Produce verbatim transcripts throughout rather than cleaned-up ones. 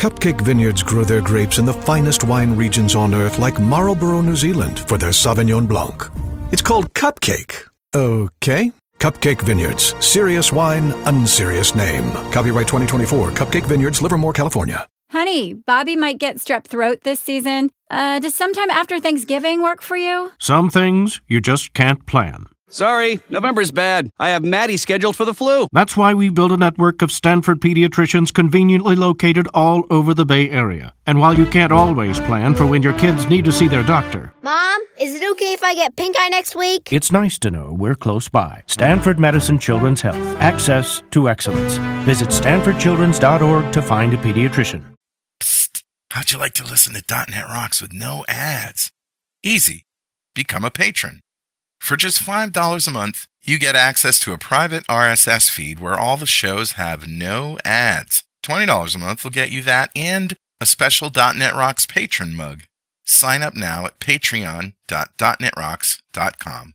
Cupcake Vineyards grow their grapes in the finest wine regions on earth, like Marlborough, New Zealand, for their Sauvignon Blanc. It's called Cupcake. Okay? Cupcake Vineyards. Serious wine, unserious name. Copyright twenty twenty-four. Cupcake Vineyards, Livermore, California. Honey, Bobby might get strep throat this season. Uh, does sometime after Thanksgiving work for you? Some things you just can't plan. Sorry, November's bad. I have Maddie scheduled for the flu. That's why we built a network of Stanford pediatricians conveniently located all over the Bay Area. And while you can't always plan for when your kids need to see their doctor, Mom, is it okay if I get pink eye next week? it's nice to know we're close by. Stanford Medicine Children's Health. Access to excellence. Visit stanford children's dot org to find a pediatrician. Psst. How'd you like to listen to .dot net Rocks with no ads? Easy. Become a patron. For just five dollars a month, you get access to a private R S S feed where all the shows have no ads. twenty dollars a month will get you that and a special .dot net Rocks patron mug. Sign up now at patreon dot dot net rocks dot com.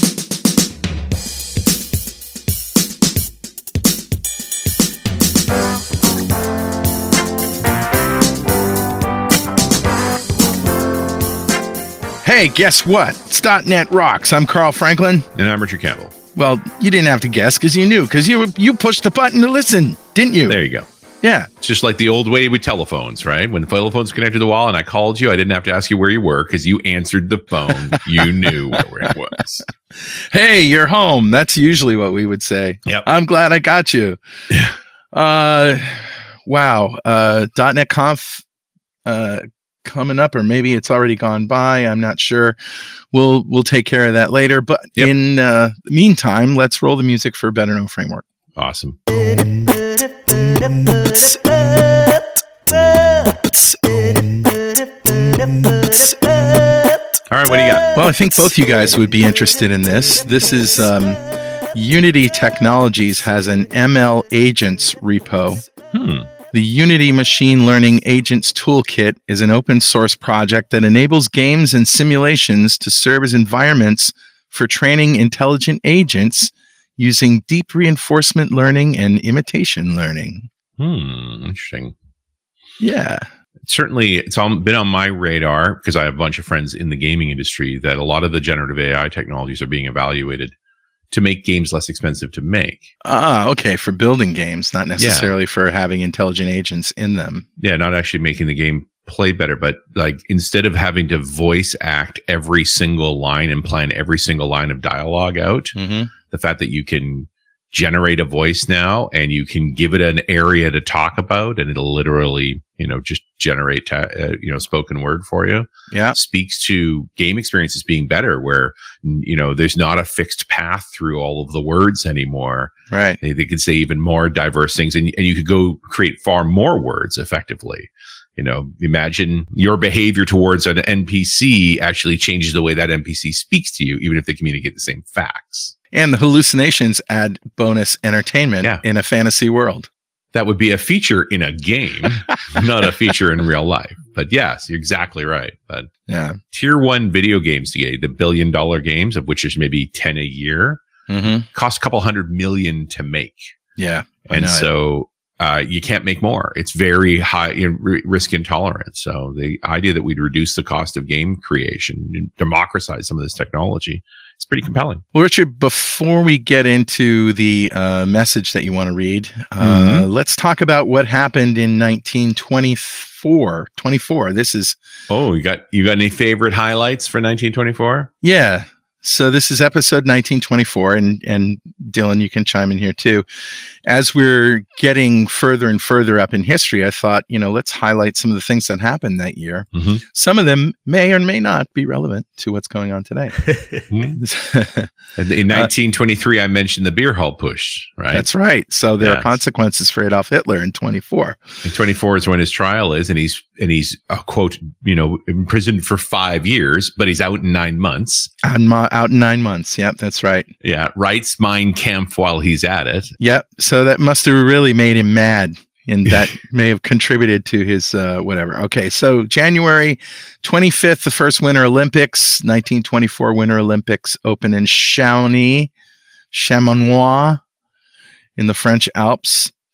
Hey, guess what? It's .dot net Rocks. I'm Carl Franklin. And I'm Richard Campbell. Well, you didn't have to guess because you knew, because you you pushed the button to listen, didn't you? There you go. Yeah. It's just like the old way with telephones, right? When the telephone's connected to the wall and I called you, I didn't have to ask you where you were because you answered the phone. You knew where it was. Hey, you're home. That's usually what we would say. Yep. I'm glad I got you. Yeah. Uh, wow. Uh, .dot net Conf uh, coming up, or maybe it's already gone by. I'm not sure. We'll we'll take care of that later. But Yep. in uh, the meantime, let's roll the music for Better Know Framework. Awesome. All right, what do you got? Well, I think both you guys would be interested in this. This is um, Unity Technologies has an M L Agents repo. Hmm. The Unity Machine Learning Agents Toolkit is an open source project that enables games and simulations to serve as environments for training intelligent agents using deep reinforcement learning and imitation learning. Hmm. Interesting. Yeah. Certainly, it's all been on my radar because I have a bunch of friends in the gaming industry that a lot of the generative A I technologies are being evaluated to make games less expensive to make. Ah, okay. For building games, not necessarily Yeah. for having intelligent agents in them. Yeah, not actually making the game play better, but like instead of having to voice act every single line and plan every single line of dialogue out, Mm-hmm. the fact that you can generate a voice now and you can give it an area to talk about and it'll literally, you know, just generate, ta- uh, you know, spoken word for you. Yeah. Speaks to game experiences being better where, you know, there's not a fixed path through all of the words anymore. Right. They, they could say even more diverse things and, and you could go create far more words effectively. You know, imagine your behavior towards an N P C actually changes the way that N P C speaks to you, even if they communicate the same facts. And the hallucinations add bonus entertainment Yeah. in a fantasy world. That would be a feature in a game, not a feature in real life. But yes, you're exactly right. But Yeah. tier one video games today, the billion dollar games, of which there's maybe ten a year, Mm-hmm. cost a couple hundred million to make. Yeah. I And know it. so uh, you can't make more. It's very high in r- risk intolerant. So the idea that we'd reduce the cost of game creation and democratize some of this technology, it's pretty compelling. Well, Richard, before we get into the uh, message that you want to read, uh, Mhm. let's talk about what happened in nineteen twenty-four. twenty-four. This is, Oh, you got you got any favorite highlights for nineteen twenty-four? yeah. So this is episode nineteen twenty-four, and and Dylan, you can chime in here too. As we're getting further and further up in history, I thought, you know, let's highlight some of the things that happened that year. Mm-hmm. Some of them may or may not be relevant to what's going on today. In nineteen twenty-three, I mentioned the beer hall push, right? That's right. So there Yes. are consequences for Adolf Hitler in twenty-four. And twenty-four is when his trial is, and he's and he's uh, quote, you know, imprisoned for five years, but he's out in nine months. Out in, mo- out in nine months. Yep, that's right. Yeah, writes Mein Kampf while he's at it. Yep. So that must have really made him mad, and that may have contributed to his uh, whatever. Okay, so January twenty-fifth, the first Winter Olympics, nineteen twenty-four Winter Olympics open in Chamonix, Chamonix in the French Alps.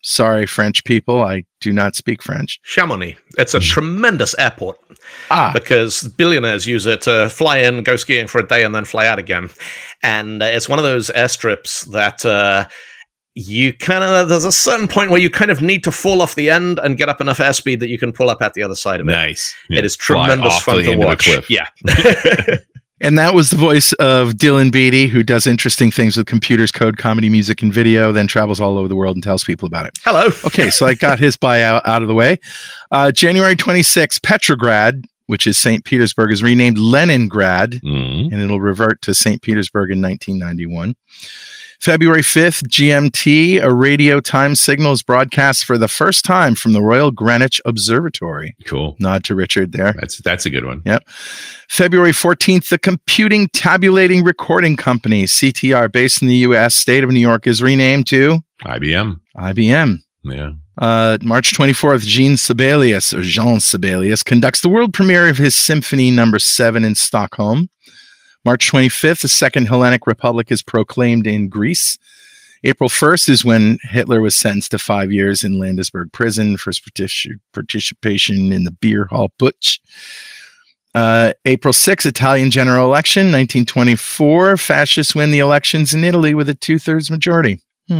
Sorry, French people. I do not speak French. Chamonix. It's a tremendous airport Ah, because billionaires use it to fly in, go skiing for a day, and then fly out again. And uh, it's one of those airstrips that uh, you kind of, there's a certain point where you kind of need to fall off the end and get up enough airspeed that you can pull up at the other side of it. Nice. It is Fly tremendous off fun the to end of a watch. cliff. Yeah. and that was the voice of Dylan Beatty, who does interesting things with computers, code, comedy, music, and video, then travels all over the world and tells people about it. Hello. Okay, so I got his buyout out of the way. Uh, January twenty-sixth, Petrograd, which is Saint Petersburg, is renamed Leningrad, Mm. and it'll revert to Saint Petersburg in nineteen ninety-one. February fifth, G M T, a radio time signal is broadcast for the first time from the Royal Greenwich Observatory. Cool. Nod to Richard there. That's that's a good one. Yep. February fourteenth, the Computing Tabulating Recording Company, C T R, based in the U S, state of New York, is renamed to I B M. I B M. Yeah. Uh, March twenty-fourth, Jean Sibelius, or Jean Sibelius, conducts the world premiere of his Symphony Number Seven in Stockholm. March twenty-fifth, the Second Hellenic Republic is proclaimed in Greece. April first is when Hitler was sentenced to five years in Landesberg prison for his partic- participation in the beer hall putsch. Uh, April sixth, Italian general election, nineteen twenty-four. Fascists win the elections in Italy with a two-thirds majority. Hmm.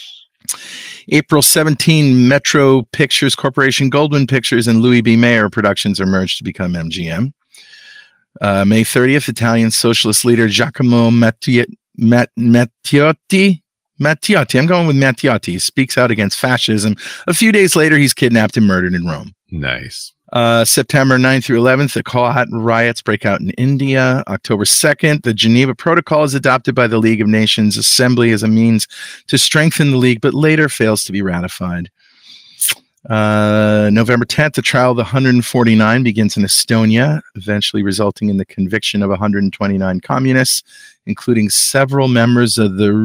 April seventeenth, Metro Pictures Corporation, Goldwyn Pictures, and Louis B. Mayer Productions are merged to become M G M. Uh, May thirtieth, Italian socialist leader Giacomo Matti- Mat- Matteotti, Matteotti, I'm going with Matteotti, speaks out against fascism. A few days later, he's kidnapped and murdered in Rome. Nice. Uh, September ninth through eleventh, the Kohat riots break out in India. October second, the Geneva Protocol is adopted by the League of Nations Assembly as a means to strengthen the League, but later fails to be ratified. Uh, November tenth, the trial of the one hundred forty-nine begins in Estonia, eventually resulting in the conviction of one hundred twenty-nine communists, including several members of the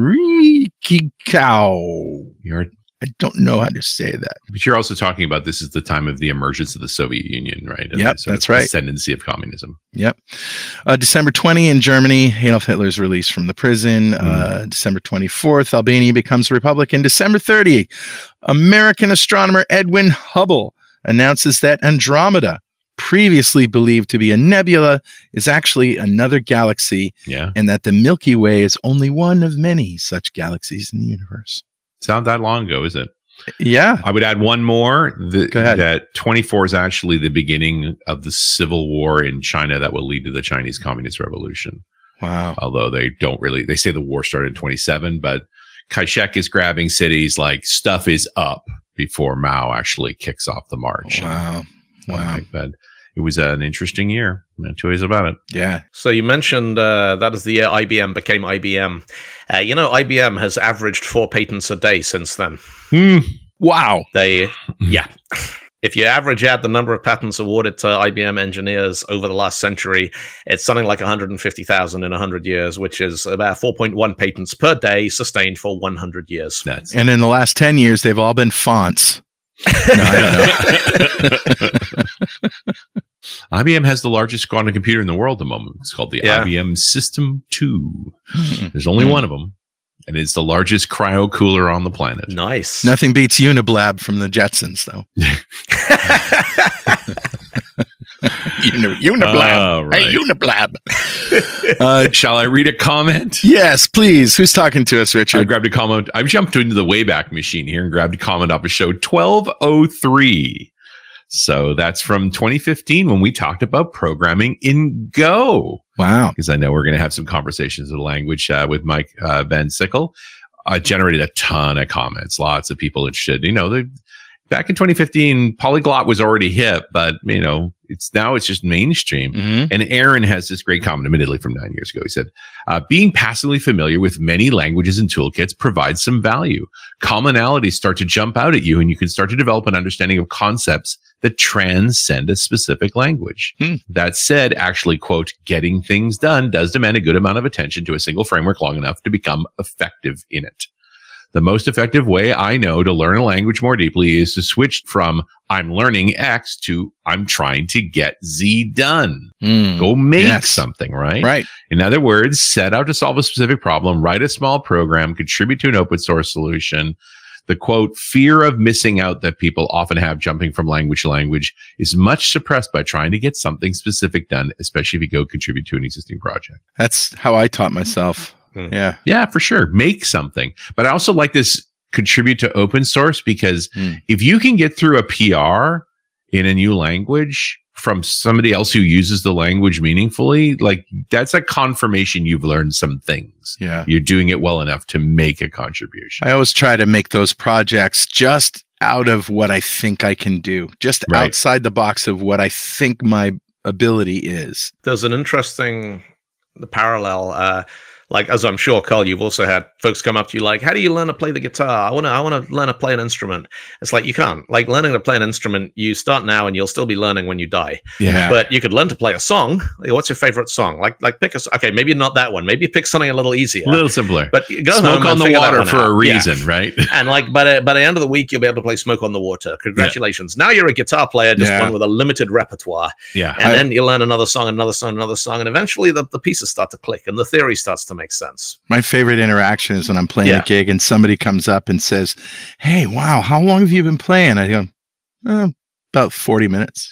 Rikikau. You're, I don't know how to say that. but you're also talking about this is the time of the emergence of the Soviet Union, right? And Yep, the sort that's of right. Ascendancy of communism. Yep. Uh, December twentieth in Germany, Adolf Hitler is released from the prison. Uh, December twenty-fourth, Albania becomes a republic. And December thirtieth, American astronomer Edwin Hubble announces that Andromeda, previously believed to be a nebula, is actually another galaxy, Yeah. and that the Milky Way is only one of many such galaxies in the universe. It's not that long ago, is it? Yeah. I would add one more. The, Go ahead. That twenty-four is actually the beginning of the civil war in China that will lead to the Chinese Communist Revolution. Wow. Although they don't really, they say the war started in twenty-seven, but Kai-shek is grabbing cities like stuff is up before Mao actually kicks off the march. Wow. Wow. Okay, but it was an interesting year. No two ways about it. Yeah. So you mentioned uh, that is the year I B M became I B M. Uh, you know, I B M has averaged four patents a day since then. Wow. They, yeah. If you average out the number of patents awarded to I B M engineers over the last century, it's something like one hundred fifty thousand in one hundred years, which is about four point one patents per day sustained for one hundred years. That's And in the last ten years, they've all been fonts. No, I don't know. I B M has the largest quantum computer in the world at the moment. It's called the Yeah. I B M System two. Hmm. There's only one of them, and it's the largest cryo cooler on the planet. Nice. Nothing beats Uniblab from the Jetsons, though. Uni- Uniblab. All right. Hey, Uniblab. uh, Shall I read a comment? yes, please. Who's talking to us, I Richard? grabbed a comment. I jumped into the Wayback Machine here and grabbed a comment off of show twelve oh three. So that's from twenty fifteen when we talked about programming in Go. Wow. Because I know we're going to have some conversations of the language uh, with Mike uh, Van Sickle. I generated a ton of comments. Lots of people interested. You know, they, back in twenty fifteen, polyglot was already hip, but you know, it's now it's just mainstream. Mhm. And Aaron has this great comment, admittedly from nine years ago. He said, uh, being passively familiar with many languages and toolkits provides some value. Commonalities start to jump out at you, and you can start to develop an understanding of concepts that transcend a specific language. Hmm. That said, actually, quote, getting things done does demand a good amount of attention to a single framework long enough to become effective in it. The most effective way I know to learn a language more deeply is to switch from I'm learning X to I'm trying to get Z done. Mm. Go make Yes. something, right? Right. In other words, set out to solve a specific problem, write a small program, contribute to an open source solution. The quote, fear of missing out that people often have jumping from language to language is much suppressed by trying to get something specific done, especially if you go contribute to an existing project. That's how I taught myself. Hmm. Yeah. Yeah, for sure. Make something. But I also like this contribute to open source because Mm. if you can get through a P R in a new language from somebody else who uses the language meaningfully, like that's a confirmation you've learned some things. Yeah. You're doing it well enough to make a contribution. I always try to make those projects just out of what I think I can do, just Right. outside the box of what I think my ability is. There's an interesting parallel. Uh, like, as I'm sure, Carl, you've also had folks come up to you like, how do you learn to play the guitar? I want to I want to learn to play an instrument. It's like, you can't. Like, learning to play an instrument, you start now and you'll still be learning when you die. Yeah. But you could learn to play a song. Like, what's your favorite song? Like, like pick a, s- okay, maybe not that one. Maybe pick something a little easier. A little simpler. But you go Smoke home on and the figure that water one for out. a Yeah. reason, right? And like by the, by the end of the week, you'll be able to play Smoke on the Water. Congratulations. Now you're a guitar player, just Yeah. one with a limited repertoire. Yeah. And I- then you learn another song, another song, another song. And eventually the, the pieces start to click and the theory starts to make sense. My favorite interaction is when I'm playing Yeah. a gig and somebody comes up and says, hey, wow, how long have you been playing? I go, "Uh, about forty minutes.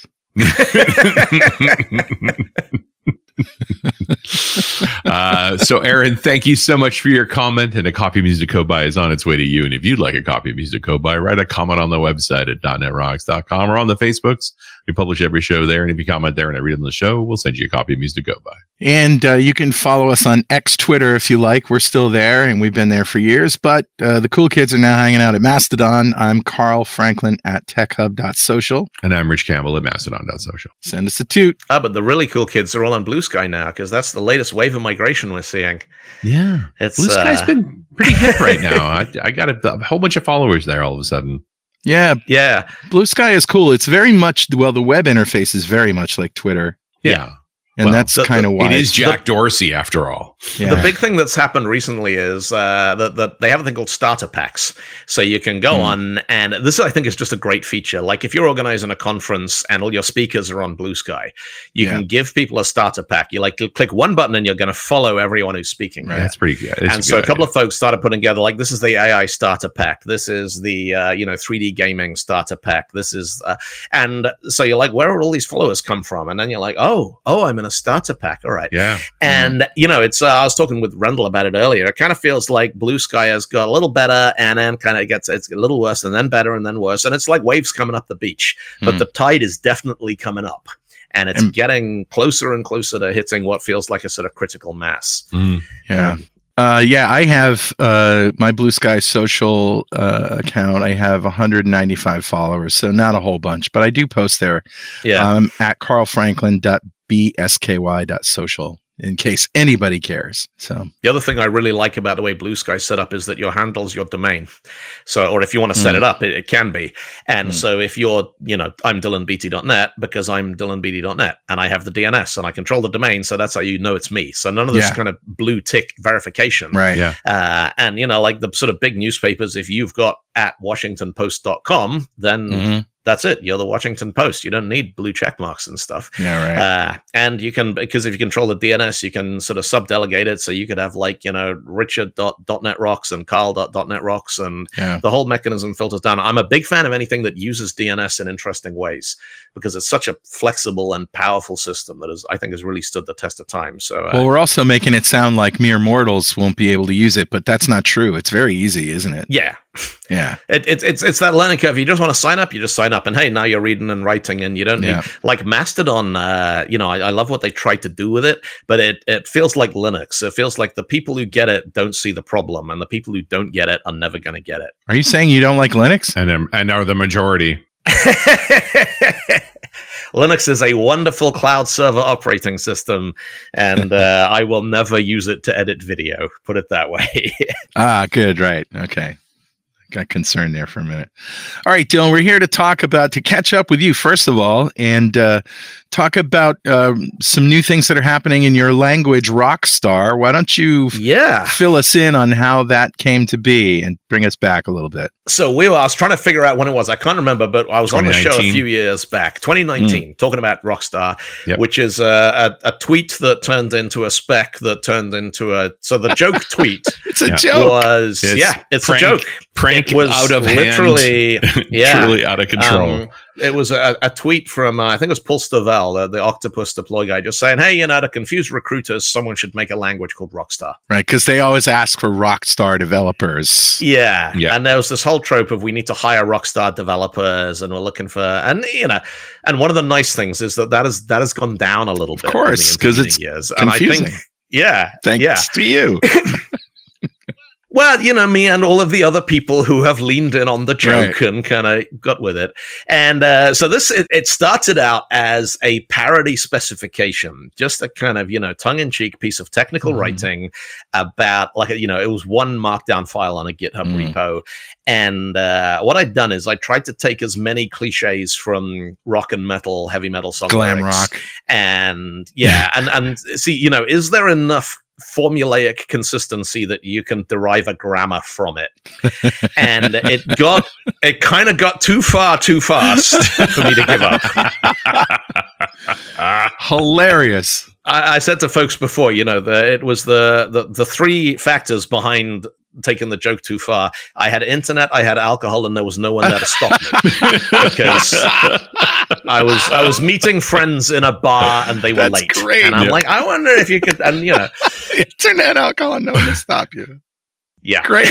uh, so, Aaron, thank you so much for your comment. And a copy of Music to Code By is on its way to you. And if you'd like a copy of Music to Code By, write a comment on the website at dot net rocks dot com or on the Facebooks. We publish every show there. And if you comment there and I read it on the show, we'll send you a copy of Music to Code By. And uh, you can follow us on X Twitter if you like. We're still there and we've been there for years, but uh, the cool kids are now hanging out at Mastodon. I'm Carl Franklin at tech hub dot social. And I'm Rich Campbell at mastodon dot social. Send us a toot. Ah, but the really cool kids are all on Blue Sky now because that's the latest wave of migration we're seeing. Yeah. It's Blue Sky's uh, been pretty hip right now. I, I got a, a whole bunch of followers there all of a sudden. Yeah, yeah. Blue Sky is cool. It's very much, well, the web interface is very much like Twitter. Yeah. And Well, that's the- kind of the- why. It is Jack Dorsey after all. Yeah. The big thing that's happened recently is uh, that, that they have a thing called starter packs. So you can go Mm. on, and this I think is just a great feature. Like if you're organizing a conference and all your speakers are on Blue Sky, you Yeah. can give people a starter pack. You like click one button and you're going to follow everyone who's speaking. Right. That's pretty good. It's And so a good couple idea. of folks started putting together like this is the A I starter pack. This is the uh, you know three D gaming starter pack. This is uh, and so you're like, where are all these followers come from? And then you're like, oh, oh, I'm in a starter pack. All right. Yeah. And you know, it's uh, I was talking with Rendell about it earlier. It kind of feels like Blue Sky has got a little better, and then kind of gets it's a little worse, and then better, and then worse. And it's like waves coming up the beach, but Hmm. the tide is definitely coming up, and it's And- getting closer and closer to hitting what feels like a sort of critical mass. Mm. Yeah. Uh, yeah, I have uh, my Blue Sky social uh, account. I have one hundred ninety-five followers, so not a whole bunch, but I do post there. Yeah. Um, at carl franklin dot b s k y dot social in case anybody cares. So The other thing I really like about the way Blue Sky set up is that your handle's your domain. So, or if you want to set Mm. it up, it, it can be. And Mm. so if you're, you know, I'm dylan beatty dot net because I'm dylan beatty dot net and I have the D N S and I control the domain. So that's how you know it's me. So none of this Yeah. kind of blue tick verification. right. Yeah. Uh, and, you know, like the sort of big newspapers, if you've got at washington post dot com, then Mhm. that's it. You're the Washington Post. You don't need blue check marks and stuff. Yeah, right. Uh, and you can, because if you control the D N S, you can sort of sub-delegate it. So you could have like, you know, richard dot net rocks and carl dot net rocks and Yeah. the whole mechanism filters down. I'm a big fan of anything that uses D N S in interesting ways because it's such a flexible and powerful system that is, I think has really stood the test of time. So uh, Well, we're also making it sound like mere mortals won't be able to use it, but that's not true. It's very easy, isn't it? yeah, Yeah. it, it, it's it's that learning curve. You just want to sign up, you just sign up, and hey, now you're reading and writing, and you don't Yeah. need like Mastodon. Uh, you know, I, I love what they tried to do with it, but it it feels like Linux. It feels like the people who get it don't see the problem, and the people who don't get it are never going to get it. Are you saying you don't like Linux? And um, and are the majority. Linux is a wonderful cloud server operating system, and uh, I will never use it to edit video. Put it that way. Ah, good. Right. Okay. Got concerned there for a minute. All right, Dylan, we're here to talk about, to catch up with you, first of all, and uh, talk about um, some new things that are happening in your language, Rockstar. Why don't you f- Yeah. fill us in on how that came to be and bring us back a little bit? So we were, I was trying to figure out when it was. I can't remember, but I was on the show a twenty nineteen. few years back, twenty nineteen, talking about Rockstar, Yep. which is a, a, a tweet that turned into a spec that turned into a. So the joke tweet It's a Yeah. joke. was, It's yeah, it's prank- a joke. Prank Dank, it was out of literally, hand, yeah, truly out of control. Um, it was a, a tweet from, uh, I think it was Paul Stovall, uh, the Octopus deploy guy, just saying, hey, you know, to confuse recruiters, someone should make a language called Rockstar. Right, because they always ask for Rockstar developers. Yeah. Yeah. And there was this whole trope of we need to hire Rockstar developers and we're looking for, and, you know, and one of the nice things is that that, is, that has gone down a little bit. Of course, because it's years. confusing. And I think, yeah. Thanks yeah. to you. Well, you know, me and all of the other people who have leaned in on the joke Right. and kind of got with it. And uh, so this, it, it started out as a parody specification, just a kind of, you know, tongue-in-cheek piece of technical Mhm. writing about, like, a, you know, it was one markdown file on a GitHub Mm. repo. And uh, what I'd done is I tried to take as many cliches from rock and metal, heavy metal song Glam lyrics. rock. And yeah, and, and see, you know, is there enough formulaic consistency that you can derive a grammar from it? And it got it kind of got too far too fast for me to give up. Hilarious. I, I said to folks before, you know, the, it was the, the the three factors behind taking the joke too far. I had internet, I had alcohol, and there was no one there to stop me because I was I was meeting friends in a bar and they were That's late. great. And I'm Yeah. like, I wonder if you could, and you know, Internet, alcohol, no one to stop you. yeah, Great.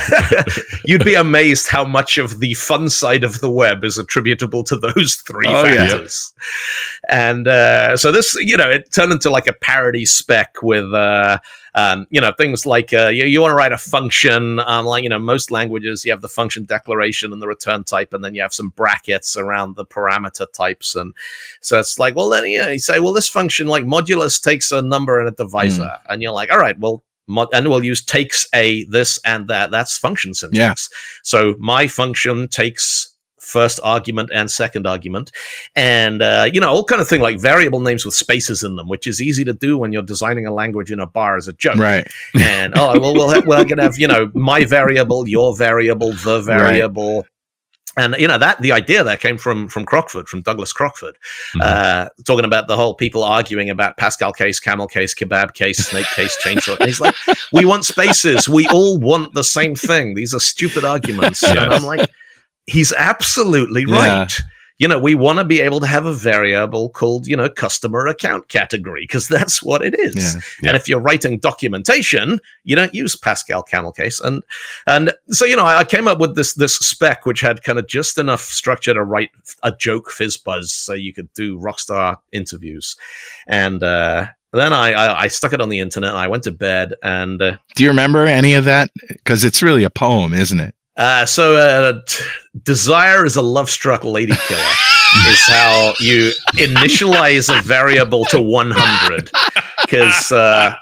You'd be amazed how much of the fun side of the web is attributable to those three Oh, yeah. factors. And uh, so this, you know, it turned into like a parody spec with, uh, um, you know, things like uh, you, you want to write a function. Um, like, you know, most languages, you have the function declaration and the return type, and then you have some brackets around the parameter types. And so it's like, well, then you know, you say, well, this function like modulus takes a number and a divisor. Mm. And you're like, all right, well, Mod- and we'll use takes a this and that. That's function syntax. So my function takes first argument and second argument, and uh, you know, all kind of thing like variable names with spaces in them, which is easy to do when you're designing a language in a bar as a joke. Right. And oh, well, we'll have, we're gonna have, you know, my variable, your variable, the variable. And you know that the idea there came from from Crockford, from Douglas Crockford, Mhm. uh, talking about the whole people arguing about Pascal case, camel case, kebab case, snake case, chainsaw. And he's like, we want spaces. We all want the same thing. These are stupid arguments. And I'm like, he's absolutely Yeah. right. You know, we want to be able to have a variable called, you know, customer account category, because that's what it is. Yeah. Yeah. And if you're writing documentation, you don't use Pascal camel case. And and so, you know, I, I came up with this this spec, which had kind of just enough structure to write a joke fizz buzz so you could do Rockstar interviews. And uh, then I, I, I stuck it on the internet and I went to bed. And uh, Do you remember any of that? Because it's really a poem, isn't it? Uh, so, uh, t- desire is a love-struck lady killer. Is how you initialize a variable to one hundred. Because uh,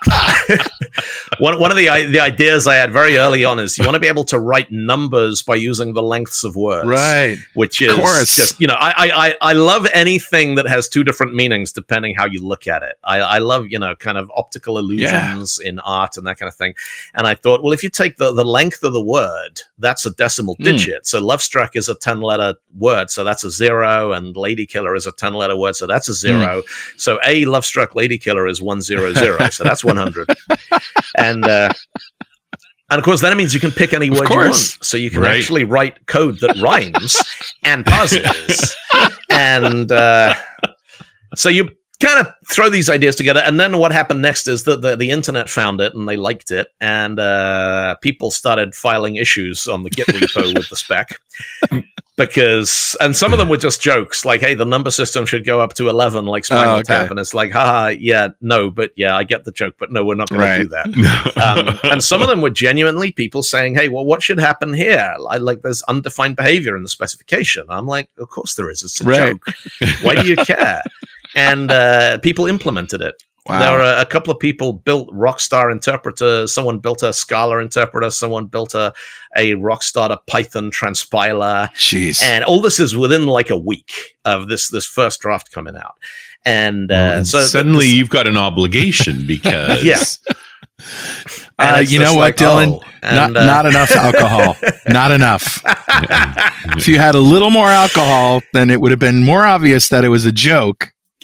one one of the i- the ideas I had very early on is you want to be able to write numbers by using the lengths of words, Right. Which is course. just, you know, I, I I I love anything that has two different meanings depending how you look at it. I I love, you know, kind of optical illusions in art and that kind of thing. And I thought, well, if you take the the length of the word, that's a decimal Hmm. digit. So love struck is a ten letter word, so that's a zero, and lady killer is a ten letter word, so that's a zero. So a love struck lady killer is one zero zero, so that's one hundred. And uh, and of course, then it means you can pick any word you want. course. So you can Right. actually write code that rhymes and pauses. And uh, so you kind of throw these ideas together. And then what happened next is that the, the internet found it and they liked it. And uh, people started filing issues on the Git repo with the spec. Because, and some of them were just jokes, like, hey, the number system should go up to eleven, like Spinal Oh, okay. Tap. And it's like, haha, yeah, no, but yeah, I get the joke, but no, we're not going Right. to do that. Um, and some of them were genuinely people saying, hey, well, what should happen here? I, like, there's undefined behavior in the specification. I'm like, of course there is. It's a Right. joke. Why do you care? And uh, people implemented it. Wow. There were a couple of people built Rockstar interpreters. Someone built a Scala interpreter. Someone built a, a Rockstar to Python transpiler. Jeez. And all this is within like a week of this this first draft coming out. And uh, And so suddenly this- you've got an obligation because Yeah. and Uh, it's you just know what, like, Dylan? oh, and, not, uh, not enough alcohol. Not enough. If you had a little more alcohol, then it would have been more obvious that it was a joke.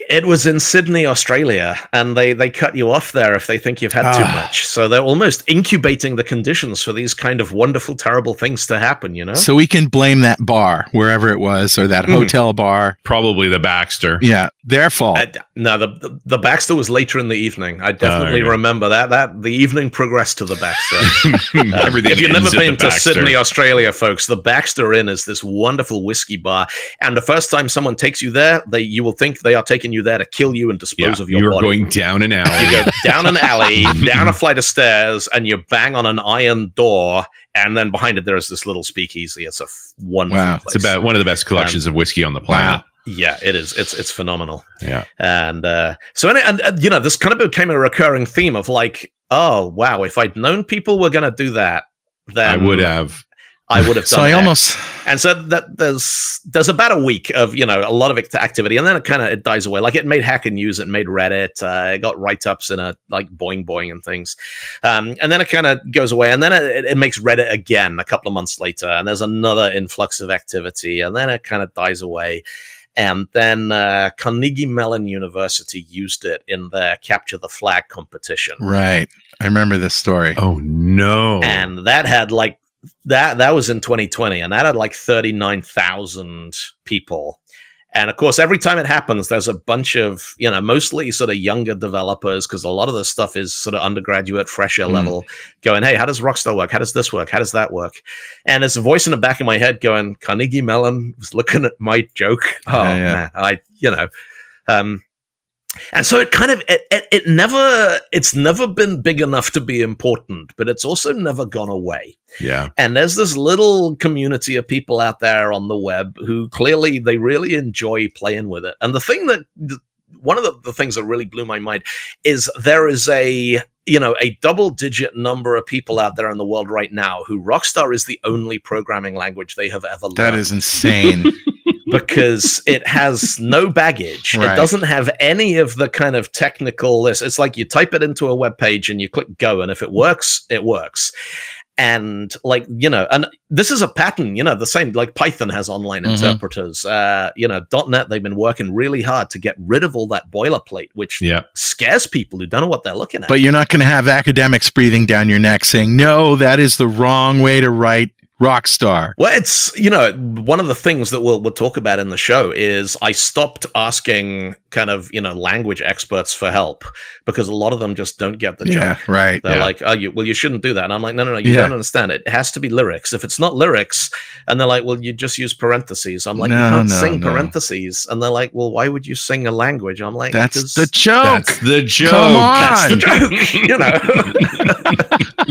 It was in Sydney, Australia, and they, they cut you off there if they think you've had too Ah. much. So they're almost incubating the conditions for these kind of wonderful, terrible things to happen, you know? So we can blame that bar, wherever it was, or that Mhm. hotel bar. Probably the Baxter. Yeah, their fault. Uh, no, the, the the Baxter was later in the evening. I definitely okay. remember that. That the evening progressed to the Baxter. Everything If you've ends never at been the to Baxter. Sydney, Australia, folks, the Baxter Inn is this wonderful whiskey bar. And the first time someone takes you there, they you will think they are taking you there to kill you and dispose Yeah, of your you're body. going down an alley. You go down an alley, down a flight of stairs, and you bang on an iron door. And then behind it, there is this little speakeasy. It's a f- wonderful Wow. place. It's about one of the best collections of whiskey on the planet. Yeah, it is. It's it's phenomenal. Yeah. And uh, so, and, and, and you know, this kind of became a recurring theme of like, oh wow, if I'd known people were going to do that, then I would have. I would have done. So I X. almost And so that there's there's about a week of you know a lot of act- activity, and then it kind of it dies away. Like it made Hacker News, it made Reddit, uh, it got write ups in a like Boing Boing and things, um, and then it kind of goes away, and then it, it makes Reddit again a couple of months later, and there's another influx of activity, and then it kind of dies away. And then uh, Carnegie Mellon University used it in their Capture the Flag competition. right. I remember this story. Oh no. And that had like that that was in twenty twenty, and that had like thirty-nine thousand people. And of course, every time it happens, there's a bunch of, you know, mostly sort of younger developers, because a lot of the stuff is sort of undergraduate, fresher Mm. level, going, hey, how does Rockstar work? How does this work? How does that work? And there's a voice in the back of my head going, Carnegie Mellon was looking at my joke. Oh, Yeah, yeah. man, I, you know, um, and so it kind of it, it it never it's never been big enough to be important, but it's also never gone away. yeah. And there's this little community of people out there on the web who clearly they really enjoy playing with it. And the thing that th- one of the, the things that really blew my mind is there is a you know a double digit number of people out there in the world right now who Rockstar is the only programming language they have ever learned. That is insane. Because it has no baggage. Right. It doesn't have any of the kind of technical list. It's like you type it into a web page and you click go, and if it works, it works. And like, you know, and this is a pattern, you know, the same like Python has online Mhm. interpreters. Uh, you know, .NET, they've been working really hard to get rid of all that boilerplate, which Yeah. scares people who don't know what they're looking at. But you're not going to have academics breathing down your neck saying, no, that is the wrong way to write Rockstar. Well, it's, you know, one of the things that we'll, we'll talk about in the show is I stopped asking kind of, you know, language experts for help because a lot of them just don't get the Yeah, joke. right. They're Yeah. like, oh, you, well, you shouldn't do that. And I'm like, no, no, no, you Yeah. don't understand it. It has to be lyrics. If it's not lyrics, and they're like, well, you just use parentheses. I'm like, No, you can't no, sing no. parentheses. And they're like, well, why would you sing a language? I'm like, That's "'Cause the joke. That's the joke. Come that's the on. joke, you know?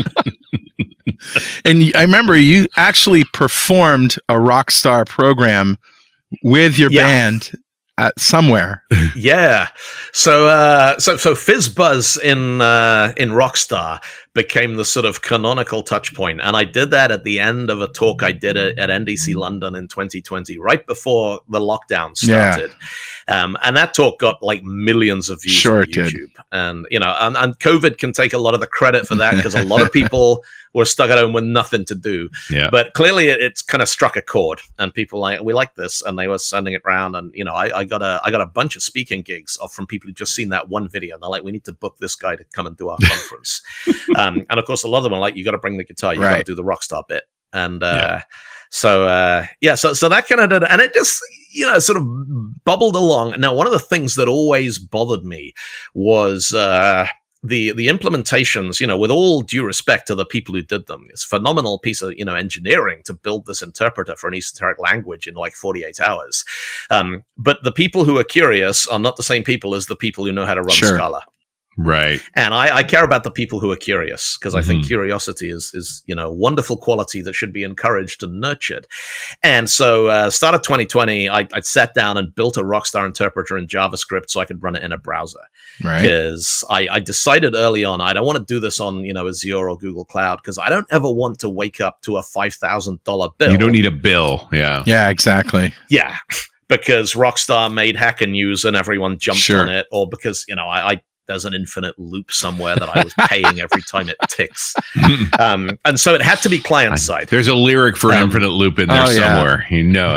And y- I remember you actually performed a Rockstar program with your Yeah. band at somewhere. Yeah. So uh so so FizzBuzz in uh in Rockstar became the sort of canonical touch point. And I did that at the end of a talk I did at, at N D C London in twenty twenty, right before the lockdown Yeah. started. Um, and that talk got like millions of views Sure on it did. YouTube. And you know, and, and COVID can take a lot of the credit for that because a lot of people were stuck at home with nothing to do. Yeah. But clearly it, it's kind of struck a chord, and people like, we like this, and they were sending it around. And you know, I, I got a I got a bunch of speaking gigs of, from people who just seen that one video, and they're like, we need to book this guy to come and do our conference. um, and of course, a lot of them are like, you got to bring the guitar, you got Right. to do the Rockstar bit, and uh, so uh, yeah, so so that kind of did, and it just you know sort of bubbled along. Now, one of the things that always bothered me was. Uh, the the implementations, you know, with all due respect to the people who did them, it's a phenomenal piece of, you know, engineering to build this interpreter for an esoteric language in like forty-eight hours. Um, but the people who are curious are not the same people as the people who know how to run Sure. Scala. Right. And I, I care about the people who are curious because I think Mhm. curiosity is, is, you know, a wonderful quality that should be encouraged and nurtured. And so, uh, start of twenty twenty, I, I sat down and built a Rockstar interpreter in JavaScript so I could run it in a browser. Right. Because I, I decided early on I don't want to do this on, you know, Azure or Google Cloud because I don't ever want to wake up to a five thousand dollars bill. You don't need a bill. Yeah. Yeah, exactly. Yeah, because Rockstar made Hacker News and everyone jumped Sure. on it, or because, you know, I, I there's an infinite loop somewhere that I was paying every time it ticks. Um, and so it had to be client side. There's a lyric for an Um, infinite loop in there oh, yeah. somewhere. You know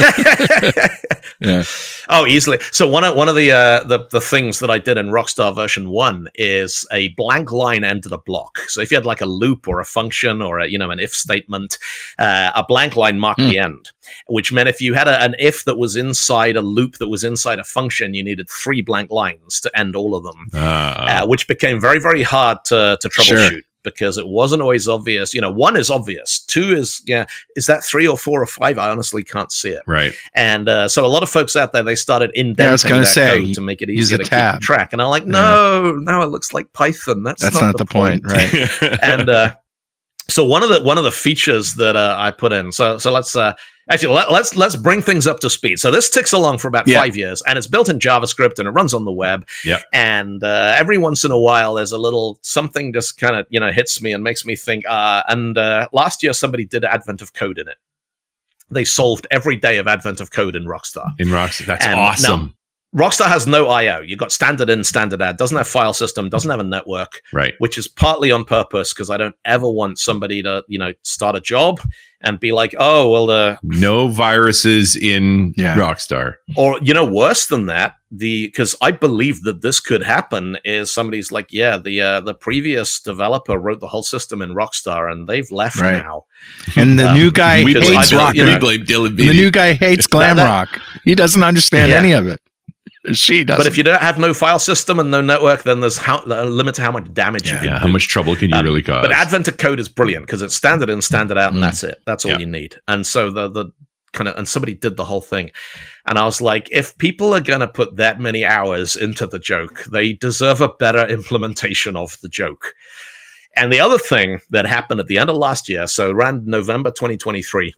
it. Yeah. Oh, easily. So one of one of the uh, the the things that I did in Rockstar version one is a blank line entered a block. So if you had like a loop or a function or a, you know, an if statement, uh, a blank line marked Mm. the end, which meant if you had a, an if that was inside a loop that was inside a function, you needed three blank lines to end all of them, Uh, uh, which became very very hard to to troubleshoot. Sure. Because it wasn't always obvious. You know, one is obvious. Two is, yeah, is that three or four or five? I honestly can't see it. right. And uh, so a lot of folks out there, they started indenting Yeah, I was gonna that say, code to make it use easier a to tab. keep track. And I'm like, no, now it looks like Python. That's, That's not the point, right? And uh, so one of the one of the features that uh, I put in. So so let's uh, actually let, let's let's bring things up to speed. So this ticks along for about Yeah. five years, and it's built in JavaScript and it runs on the web. Yeah. And uh, every once in a while, there's a little something just kind of you know hits me and makes me think. Uh, and uh, last year, somebody did Advent of Code in it. They solved every day of Advent of Code in Rockstar. In Rockstar. That's And awesome. now, Rockstar has no I O. You've got standard in, standard out. Doesn't have file system. Doesn't have a network. Right. Which is partly on purpose because I don't ever want somebody to, you know, start a job and be like, oh, well, the No viruses in Yeah. Rockstar. or you know, worse than that, the because I believe that this could happen is somebody's like, yeah, the uh, the previous developer wrote the whole system in Rockstar and they've left Right. now. And the Um, new guy because hates I don't- rock. you know- blame Dylan And the new guy hates glam that- rock. He doesn't understand Yeah. any of it. She doesn't. But if you don't have no file system and no network, then there's how, a limit to how much damage you can Yeah. do. How much trouble can you Um, really cause? But Advent of Code is brilliant because it's standard in, standard out, and Mm. that's it. That's all Yeah. you need. And so the the kind of and somebody did the whole thing, and I was like, if people are gonna put that many hours into the joke, they deserve a better implementation of the joke. And the other thing that happened at the end of last year, so around November twenty twenty-three,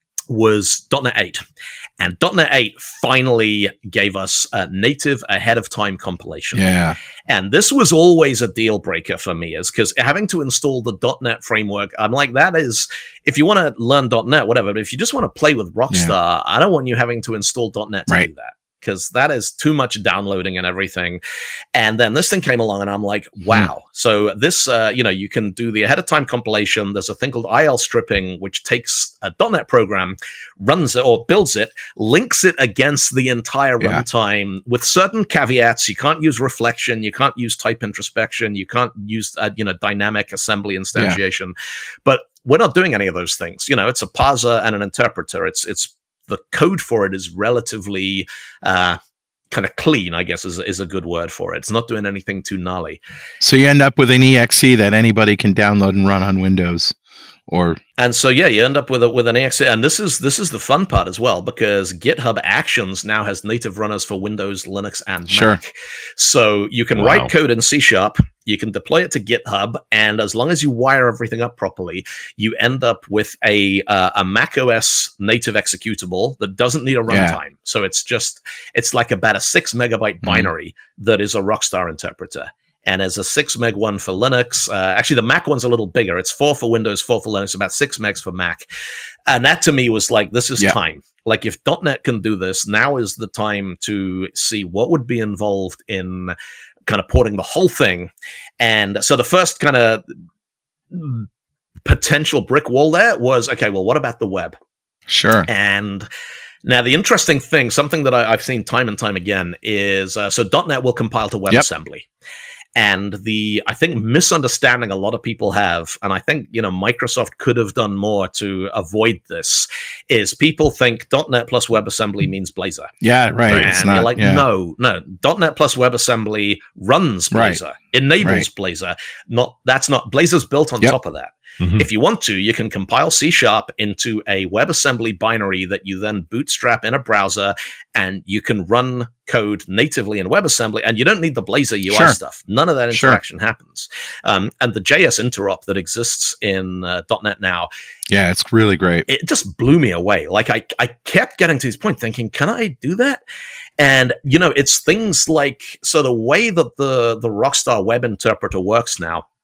was .NET eight. And .NET eight finally gave us a native ahead of time compilation. yeah. And this was always a deal breaker for me, is because having to install the .NET framework, I'm like, that is, if you want to learn .NET, whatever, but if you just want to play with Rockstar, I don't want you having to install .NET to Right. do that, because that is too much downloading and everything. And then this thing came along and I'm like, wow. So this, uh, you know, you can do the ahead of time compilation. There's a thing called I L stripping, which takes a .NET program, runs it or builds it, links it against the entire Yeah. runtime with certain caveats. You can't use reflection. You can't use type introspection. You can't use, uh, you know, dynamic assembly instantiation. But we're not doing any of those things. You know, it's a parser and an interpreter. It's, it's, the code for it is relatively uh, kind of clean, I guess is, is a good word for it. It's not doing anything too gnarly. So you end up with an E X E that anybody can download and run on Windows, or And so, yeah, you end up with a, with an E X E. And this is this is the fun part as well, because GitHub Actions now has native runners for Windows, Linux, and Sure. Mac. So you can Wow. write code in C Sharp, you can deploy it to GitHub, and as long as you wire everything up properly, you end up with a uh, a Mac O S native executable that doesn't need a Yeah. runtime. So it's just it's like about a six megabyte Mhm. binary that is a Rockstar interpreter. And as a six meg one for Linux, uh, actually the Mac one's a little bigger. It's four for Windows, four for Linux, about six megs for Mac. And that to me was like, this is Yeah. time. Like if .NET can do this, now is the time to see what would be involved in kind of porting the whole thing. And so the first kind of potential brick wall there was, okay, well, what about the web? sure. And now the interesting thing, something that I, I've seen time and time again is, uh, so .NET will compile to Yep. WebAssembly. And the, I think, misunderstanding a lot of people have, and I think, you know, Microsoft could have done more to avoid this, is people think .NET plus WebAssembly means Blazor. Yeah, right. And It's you're not like, yeah. no, no. .NET plus WebAssembly runs Right. Blazor, enables Right. Blazor. Not that's not Blazor's built on Yep. top of that. Mhm. If you want to, you can compile C Sharp into a WebAssembly binary that you then bootstrap in a browser, and you can run code natively in WebAssembly, and you don't need the Blazor U I Sure. stuff. None of that Sure. interaction happens. Um, and the J S interop that exists in uh, .NET now, Yeah, it's really great. it just blew me away. Like I, I kept getting to this point thinking, can I do that? And you know, it's things like, so the way that the the Rockstar web interpreter works now,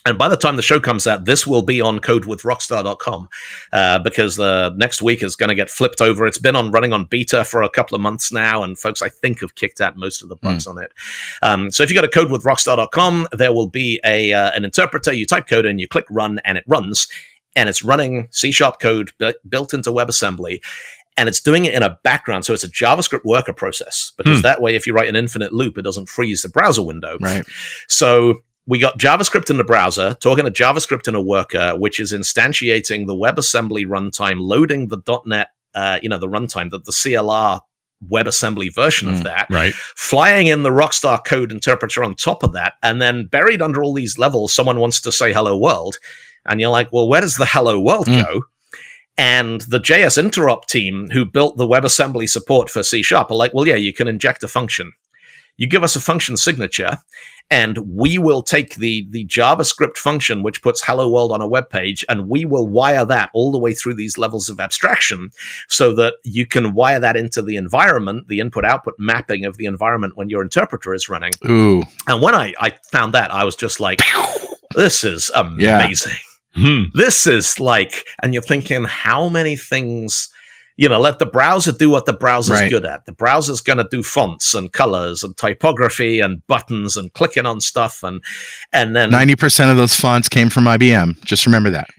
And by the time the show comes out, this will be on code with rockstar dot com uh, because the next week is going to get flipped over. It's been on running on beta for a couple of months now, and folks, I think, have kicked out most of the bugs mm. on it. Um, so if you go to code with rockstar dot com, there will be a uh, an interpreter. You type code in, you click run, and it runs. And it's running C sharp code bu- built into WebAssembly. And it's doing it in a background. So it's a JavaScript worker process, because hmm. that way, if you write an infinite loop, it doesn't freeze the browser window. Right. So we got JavaScript in the browser, talking to JavaScript in a worker, which is instantiating the WebAssembly runtime, loading the .NET, uh, you know, the runtime, the, the C L R WebAssembly version mm, of that, right? Flying in the Rockstar code interpreter on top of that, and then buried under all these levels, someone wants to say hello world, and you're like, well, where does the hello world mm. go? And the J S interrupt team who built the WebAssembly support for C Sharp are like, well, yeah, you can inject a function. You give us a function signature, and we will take the, the JavaScript function, which puts hello world on a web page, and we will wire that all the way through these levels of abstraction so that you can wire that into the environment, the input-output mapping of the environment when your interpreter is running. Ooh. And when I, I found that, I was just like, this is amazing. Yeah. Hmm. This is like, and you're thinking, how many things, you know, let the browser do what the browser's right. good at. The browser's going to do fonts and colors and typography and buttons and clicking on stuff. And, and then ninety percent of those fonts came from I B M. Just remember that.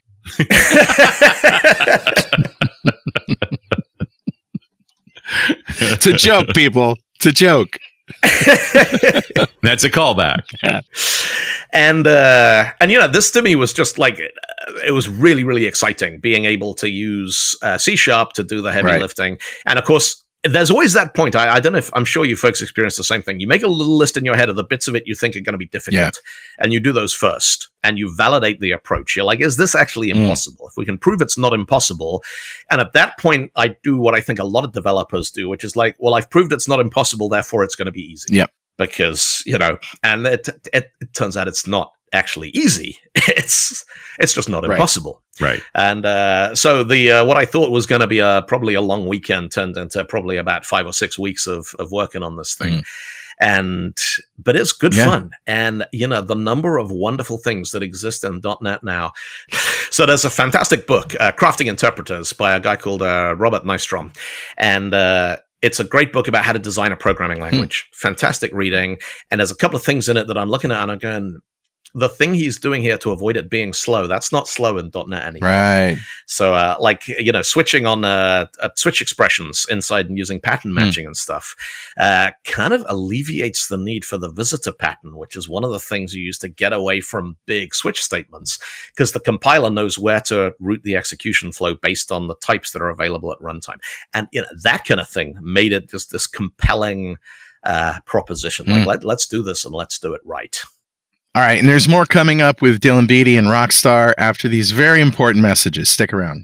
It's a joke, people. It's a joke. That's a callback. and uh and you know, this to me was just like, it was really really exciting being able to use uh, C sharp to do the heavy right. lifting. And of course, there's always that point. I, I don't know if I'm sure you folks experience the same thing. You make a little list in your head of the bits of it you think are going to be difficult, yeah. and you do those first, and you validate the approach. You're like, is this actually impossible? Mm. If we can prove it's not impossible, and at that point, I do what I think a lot of developers do, which is like, well, I've proved it's not impossible, therefore it's going to be easy. Yep. Because, you know, and it, it, it turns out it's not actually easy. It's it's just not right. impossible. Right. And uh, so the uh, what I thought was going to be a probably a long weekend turned into probably about five or six weeks of of working on this thing. Mm. And but it's good yeah. fun. And you know, the number of wonderful things that exist in .NET now. So there's a fantastic book, uh, Crafting Interpreters, by a guy called uh, Robert Nystrom, and uh, it's a great book about how to design a programming language. Hmm. Fantastic reading. And there's a couple of things in it that I'm looking at and I'm going, the thing he's doing here to avoid it being slow, that's not slow in .NET anymore. Right. So, uh, like, you know, switching on uh, uh, switch expressions inside and using pattern matching mm. and stuff uh, kind of alleviates the need for the visitor pattern, which is one of the things you use to get away from big switch statements, because the compiler knows where to route the execution flow based on the types that are available at runtime. And, you know, that kind of thing made it just this compelling uh, proposition. Mm. Like, let, let's do this and let's do it right. All right, and there's more coming up with Dylan Beattie and Rockstar after these very important messages. Stick around.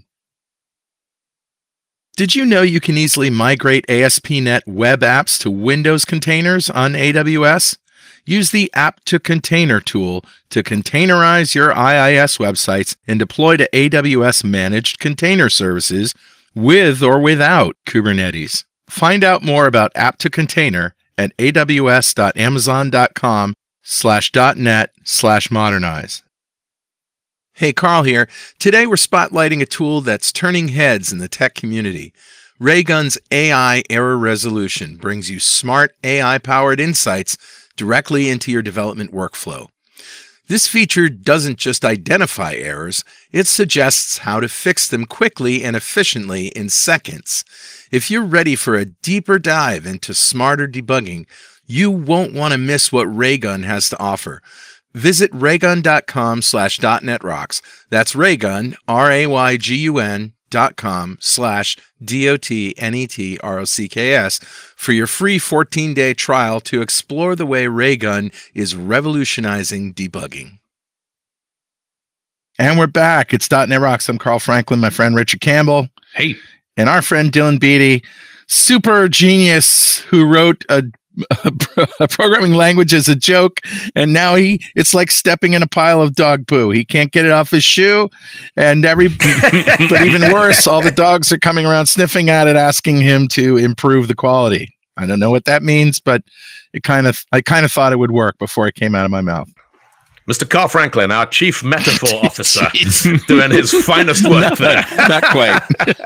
Did you know you can easily migrate A S P dot net web apps to Windows containers on A W S? Use the App to Container tool to containerize your I I S websites and deploy to A W S managed container services with or without Kubernetes. Find out more about App to Container at A W S dot amazon dot com slash dot net slash modernize. Hey, Carl here. Today we're spotlighting a tool that's turning heads in the tech community. Raygun's A I Error Resolution brings you smart A I-powered insights directly into your development workflow. This feature doesn't just identify errors, it suggests how to fix them quickly and efficiently in seconds. If you're ready for a deeper dive into smarter debugging, you won't want to miss what Raygun has to offer. Visit raygun dot com slash dot net rocks. That's Raygun, R A Y G U N dot com slash D O T N E T R O C K S for your free fourteen day trial to explore the way Raygun is revolutionizing debugging. And we're back. It's .dot net Rocks. I'm Carl Franklin, my friend Richard Campbell. Hey. And our friend Dylan Beattie, super genius who wrote a a programming language as a joke, and now he it's like stepping in a pile of dog poo. He can't get it off his shoe, and every but even worse, all the dogs are coming around sniffing at it, asking him to improve the quality. I don't know what that means, but it kind of I kind of thought it would work before it came out of my mouth. Mister Carl Franklin, our chief metaphor officer, doing his finest work there. Not quite.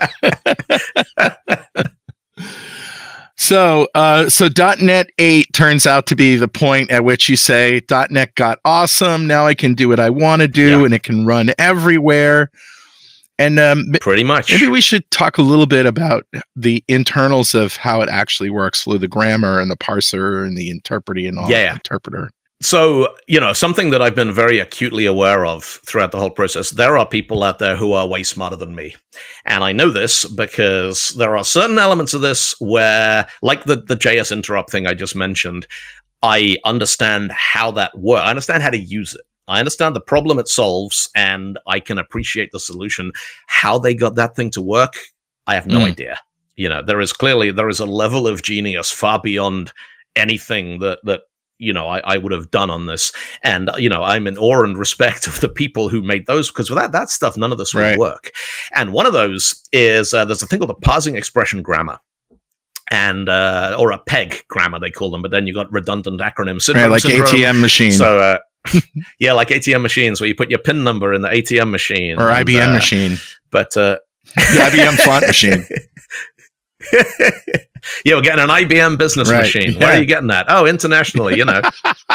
So, uh, so .NET eight turns out to be the point at which you say .NET got awesome. Now I can do what I want to do, Yeah. and it can run everywhere. And um, Pretty much. maybe we should talk a little bit about the internals of how it actually works through the grammar and the parser and the interpreter and all. Yeah. Interpreter. So, you know, something that I've been very acutely aware of throughout the whole process, there are people out there who are way smarter than me. And I know this because there are certain elements of this where, like the, the J S interrupt thing I just mentioned, I understand how that works. I understand how to use it. I understand the problem it solves, and I can appreciate the solution. How they got that thing to work, I have no Mm. idea. You know, there is clearly, there is a level of genius far beyond anything that, that, you know, I, I would have done on this. And, you know, I'm in awe and respect of the people who made those, because without that stuff, none of this would Right. work. And one of those is uh, there's a thing called the parsing expression grammar. And, uh, or a PEG grammar, they call them, but then you got redundant acronym syndrome. Right, like syndrome. A T M machine So, uh, yeah, like A T M machines, where you put your PIN number in the A T M machine. or and, I B M uh, machine. But, uh, The I B M font machine. yeah, we're getting an I B M business Right, machine. Where yeah. are you getting that? Oh, internationally, you know.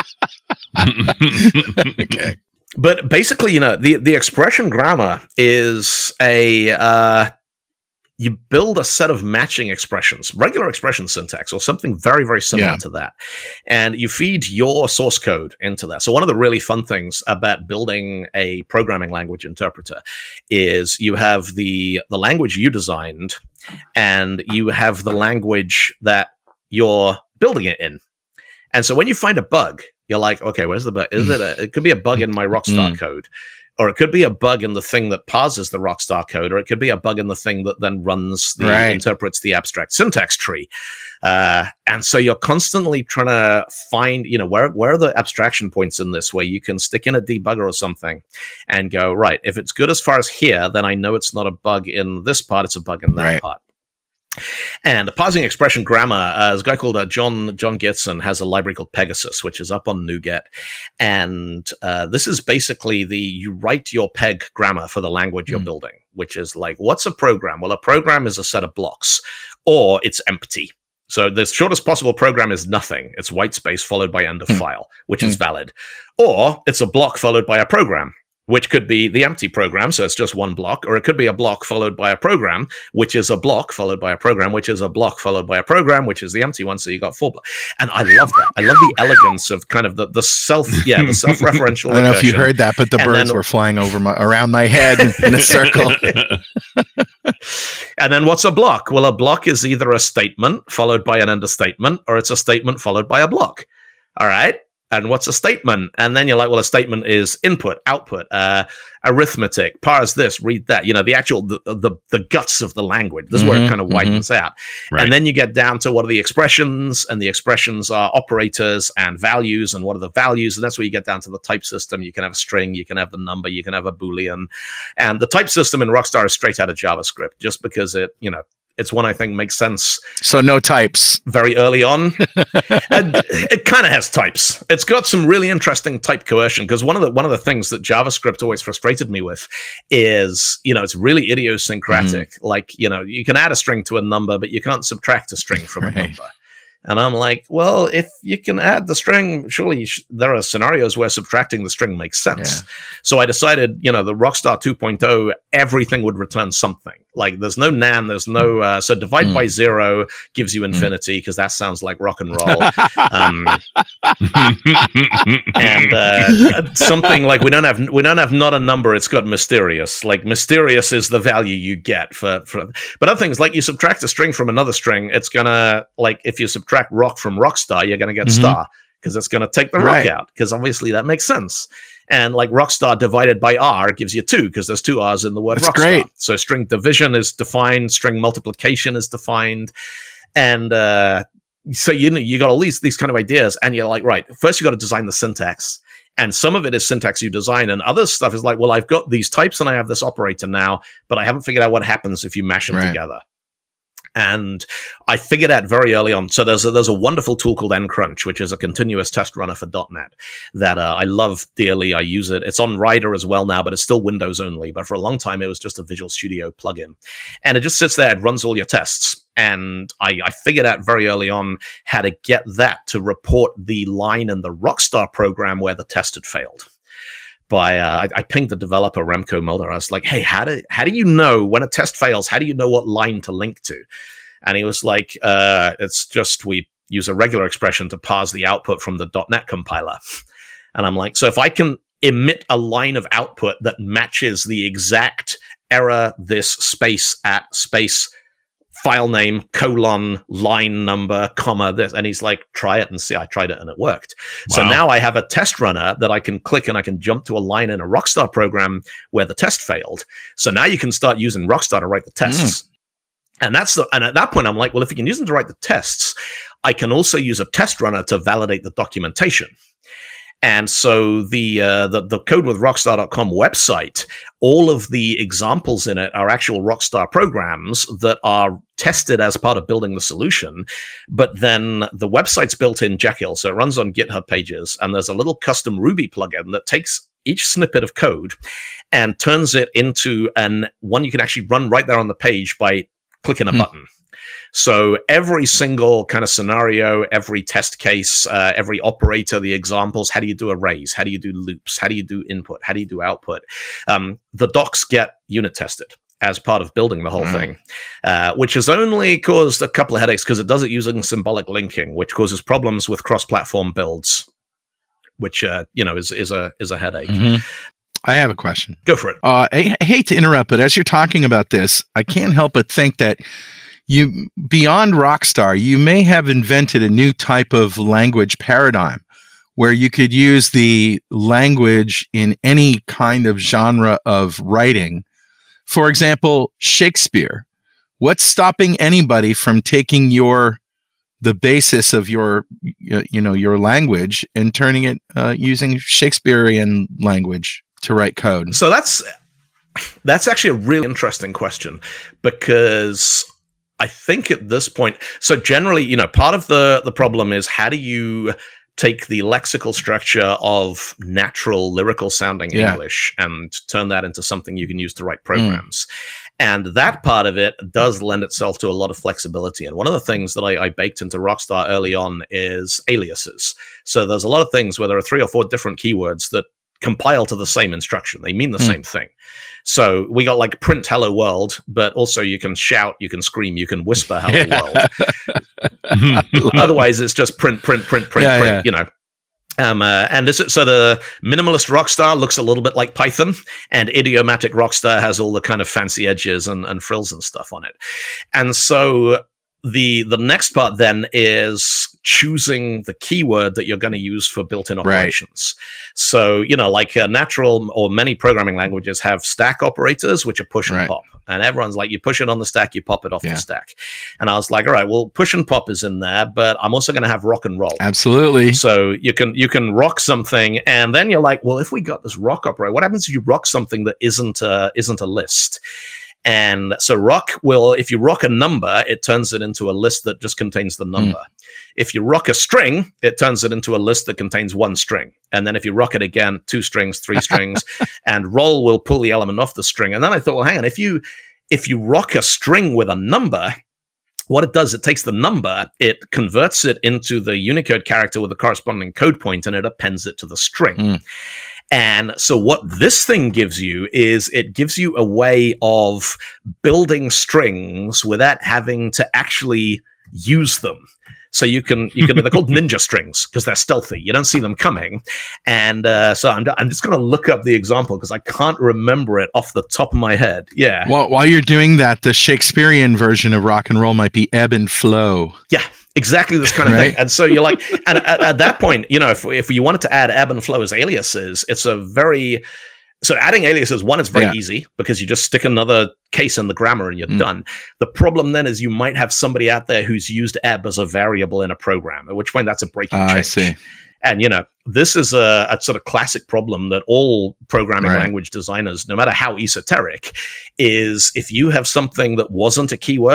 Okay. But basically, you know, the, the expression grammar is a, uh, you build a set of matching expressions, regular expression syntax, or something very, very similar Yeah. to that. And you feed your source code into that. So one of the really fun things about building a programming language interpreter is you have the, the language you designed, and you have the language that you're building it in. And so when you find a bug, you're like, okay, where's the bug? Is it a, it could be a bug in my Rockstar Mm. code, or it could be a bug in the thing that parses the Rockstar code, or it could be a bug in the thing that then runs the, Right. interprets the abstract syntax tree. Uh, and so you're constantly trying to find, you know, where, where are the abstraction points in this where you can stick in a debugger or something and go, right, if it's good as far as here, then I know it's not a bug in this part, it's a bug in that Right. part. And the parsing expression grammar, uh, there's a guy called uh, John John Gitson has a library called Pegasus, which is up on NuGet. And uh, this is basically the, you write your PEG grammar for the language you're Mm. building, which is like, what's a program? Well, a program is a set of blocks, or it's empty. So the shortest possible program is nothing. It's white space followed by end of Mm. file, which is valid. Or it's a block followed by a program, which could be the empty program, so it's just one block, or it could be a block followed by a program, which is a block followed by a program, which is a block followed by a program, which is the empty one, so you got four blocks. And I love that. I love the elegance of kind of the, the self, yeah, the self-referential. I don't know if you recursion. heard that, but the And birds then- were flying over my around my head in a circle. And then what's a block? Well, a block is either a statement followed by an understatement, or it's a statement followed by a block. All right. And what's a statement? And then you're like, well, a statement is input, output, uh, arithmetic, parse this, read that, you know, the actual, the, the, the guts of the language. This is where it Mhm, kind of widens out. Right. And then you get down to what are the expressions, and the expressions are operators and values, and what are the values? And that's where you get down to the type system. You can have a string, you can have the number, you can have a Boolean. And the type system in Rockstar is straight out of JavaScript, just because it, you know, it's one I think makes sense So no types. very early on. And it kind of has types. It's got some really interesting type coercion, because one of the one of the things that JavaScript always frustrated me with is, you know, it's really idiosyncratic. Like, you know, you can add a string to a number, but you can't subtract a string from Right. a number. And I'm like, well, if you can add the string, surely you sh- there are scenarios where subtracting the string makes sense. Yeah. So I decided, you know, the Rockstar two point oh, everything would return something. Like there's no nan, there's no, uh, so divide Mm. by zero gives you infinity, because that sounds like rock and roll. um, and uh, something like we don't have, we don't have not a number, it's got mysterious. Like mysterious is the value you get for, for, but other things like you subtract a string from another string, it's gonna, like if you subtract rock from Rockstar, you're gonna get Mhm. star, because it's gonna take the Right. rock out, because obviously that makes sense. And like Rockstar divided by R gives you two, because there's two R's in the word That's Rockstar. great. So string division is defined, string multiplication is defined, and uh, so you know you got all these these kind of ideas, and you're like, right, first you got to design the syntax, and some of it is syntax you design, and other stuff is like, well, I've got these types and I have this operator now, but I haven't figured out what happens if you mash them Right. together. And I figured out very early on. So there's a, there's a wonderful tool called NCrunch, which is a continuous test runner for dot net that uh, I love dearly. I use it. It's on Rider as well now, but it's still Windows only. But for a long time, it was just a Visual Studio plugin. And it just sits there. It runs all your tests. And I, I figured out very early on how to get that to report the line in the Rockstar program where the test had failed. By uh, I, I pinged the developer Remco Mulder. I was like, "Hey, how do how do you know when a test fails? How do you know what line to link to?" And he was like, uh, "It's just we use a regular expression to parse the output from the dot net compiler." And I'm like, "So if I can emit a line of output that matches the exact error this space at space file name colon line number comma this," and he's like, "Try it and see." I tried it and it worked. Wow. So now I have a test runner that I can click and I can jump to a line in a Rockstar program where the test failed. So now you can start using Rockstar to write the tests. Mm. And that's the, and at that point I'm like, well, if you can use them to write the tests, I can also use a test runner to validate the documentation. And so the, uh, the the code with rockstar dot com website, all of the examples in it are actual Rockstar programs that are tested as part of building the solution. But then the website's built in Jekyll, so it runs on GitHub pages. And there's a little custom Ruby plugin that takes each snippet of code and turns it into an one you can actually run right there on the page by clicking a hmm. button. So every single kind of scenario, every test case, uh, every operator, the examples, how do you do arrays? How do you do loops? How do you do input? How do you do output? Um, the docs get unit tested as part of building the whole mm. thing, uh, which has only caused a couple of headaches because it does it using symbolic linking, which causes problems with cross-platform builds, which uh, you know is is a is a headache. Mm-hmm. I have a question. Go for it. Uh, I, I hate to interrupt, but as you're talking about this, I can't help but think that you, beyond Rockstar, you may have invented a new type of language paradigm where you could use the language in any kind of genre of writing. For example, Shakespeare. What's stopping anybody from taking your the basis of your you know your language and turning it uh, using Shakespearean language to write code? So that's that's actually a really interesting question, because I think at this point, so generally, you know, part of the, the problem is how do you take the lexical structure of natural lyrical sounding yeah. English and turn that into something you can use to write programs? Mm. And that part of it does lend itself to a lot of flexibility. And one of the things that I, I baked into Rockstar early on is aliases. So there's a lot of things where there are three or four different keywords that compile to the same instruction. They mean the mm. same thing. So we got like print hello world, but also you can shout, you can scream, you can whisper hello world. Otherwise, it's just print, print, print, print, yeah, print, yeah. you know. Um, uh, and this, so the minimalist Rockstar looks a little bit like Python, and idiomatic Rockstar has all the kind of fancy edges and, and frills and stuff on it. And so the the next part then is choosing the keyword that you're going to use for built-in operations. Right. So, you know, like uh, natural or many programming languages have stack operators, which are push and right. pop. And everyone's like, you push it on the stack, you pop it off yeah. the stack. And I was like, all right, well, push and pop is in there, but I'm also going to have rock and roll. Absolutely. So you can you can rock something, and then you're like, well, if we got this rock operator, what happens if you rock something that isn't a, isn't a list? And so rock will, if you rock a number, it turns it into a list that just contains the number. Mm. If you rock a string, it turns it into a list that contains one string. And then if you rock it again, two strings, three strings, and roll will pull the element off the string. And then I thought, well, hang on, if you if you rock a string with a number, what it does, it takes the number, it converts it into the Unicode character with the corresponding code point, and it appends it to the string. Mm. And so what this thing gives you is it gives you a way of building strings without having to actually use them. So you can, you can, they're called ninja strings because they're stealthy. You don't see them coming. And uh, so I'm, I'm just going to look up the example because I can't remember it off the top of my head. Yeah. Well, while you're doing that, the Shakespearean version of rock and roll might be ebb and flow. Yeah. Exactly this kind of right? thing. And so you're like, and at, at that point, you know, if if you wanted to add ebb and flow as aliases, it's a very, so adding aliases, one, it's very yeah. easy because you just stick another case in the grammar and you're mm. done. The problem then is you might have somebody out there who's used ebb as a variable in a program, at which point that's a breaking uh, change. I see. And, you know, this is a, a sort of classic problem that all programming right. language designers, no matter how esoteric, is if you have something that wasn't a keyword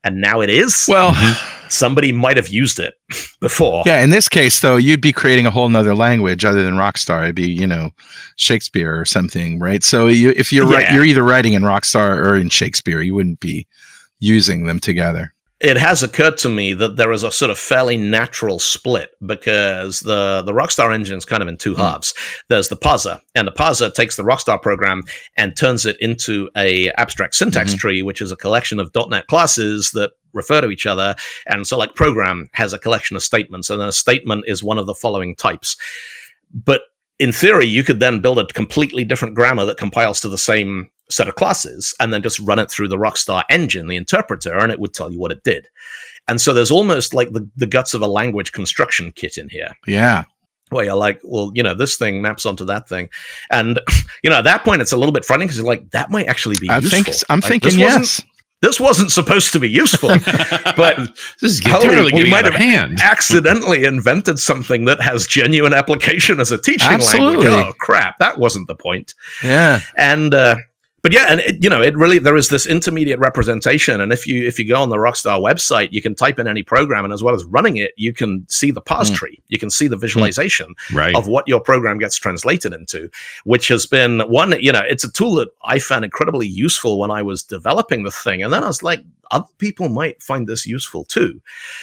and now it is. Well, somebody might have used it before. Yeah, in this case, though, you'd be creating a whole nother language other than Rockstar. It'd be, you know, Shakespeare or something, right? So you, if you're Yeah. right, you're either writing in Rockstar or in Shakespeare. You wouldn't be using them together. It has occurred to me that there is a sort of fairly natural split because the, the Rockstar engine is kind of in two halves. There's the parser, and the parser takes the Rockstar program and turns it into a abstract syntax Mhm. tree, which is a collection of .NET classes that refer to each other. And so like program has a collection of statements, and then a statement is one of the following types. But in theory, you could then build a completely different grammar that compiles to the same set of classes and then just run it through the Rockstar engine, the interpreter, and it would tell you what it did. And so there's almost like the, the guts of a language construction kit in here. Yeah. Where you're like, well, you know, this thing maps onto that thing. And, you know, at that point, it's a little bit frightening because you're like, that might actually be I useful. think I'm Like, thinking this wasn't- yes. This wasn't supposed to be useful, but This is Holy, totally we getting might out of have hand. accidentally invented something that has genuine application as a teaching Absolutely. language. Oh, crap. That wasn't the point. Yeah. And, uh, but yeah, and it, you know, it really, there is this intermediate representation. And if you, if you go on the Rockstar website, you can type in any program, and as well as running it, you can see the parse Mm. tree. You can see the visualization Right. of what your program gets translated into, which has been one, you know, it's a tool that I found incredibly useful when I was developing the thing. And then I was like, other people might find this useful too.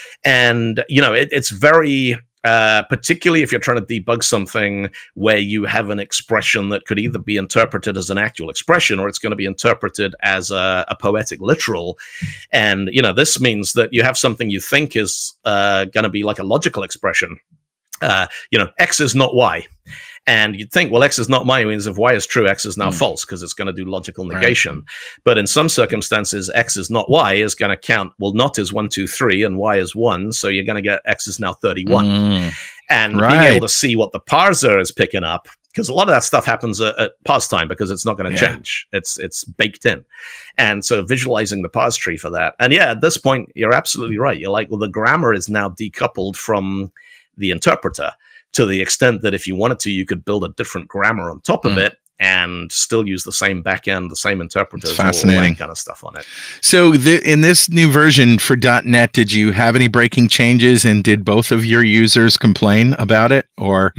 And, you know, it, it's very, uh, particularly if you're trying to debug something where you have an expression that could either be interpreted as an actual expression or it's going to be interpreted as a, a poetic literal. And, you know, this means that you have something you think is uh, going to be like a logical expression. Uh, you know, X is not Y. And you'd think, well, X is not Y means if Y is true, X is now Mm. false because it's going to do logical Right. negation. But in some circumstances, X is not Y is going to count. Well, not is one, two, three, and Y is one. So you're going to get X is now thirty-one. Mm. And being Right. able to see what the parser is picking up, because a lot of that stuff happens at, at parse time because it's not going to Yeah. change. It's it's baked in. And so visualizing the parse tree for that. And yeah, at this point, you're absolutely right. You're like, well, the grammar is now decoupled from the interpreter to the extent that if you wanted to, you could build a different grammar on top of Mm. it and still use the same backend, the same interpreters, It's all fascinating. that kind of stuff on it. So the, in this new version for .NET, did you have any breaking changes, and did both of your users complain about it, or?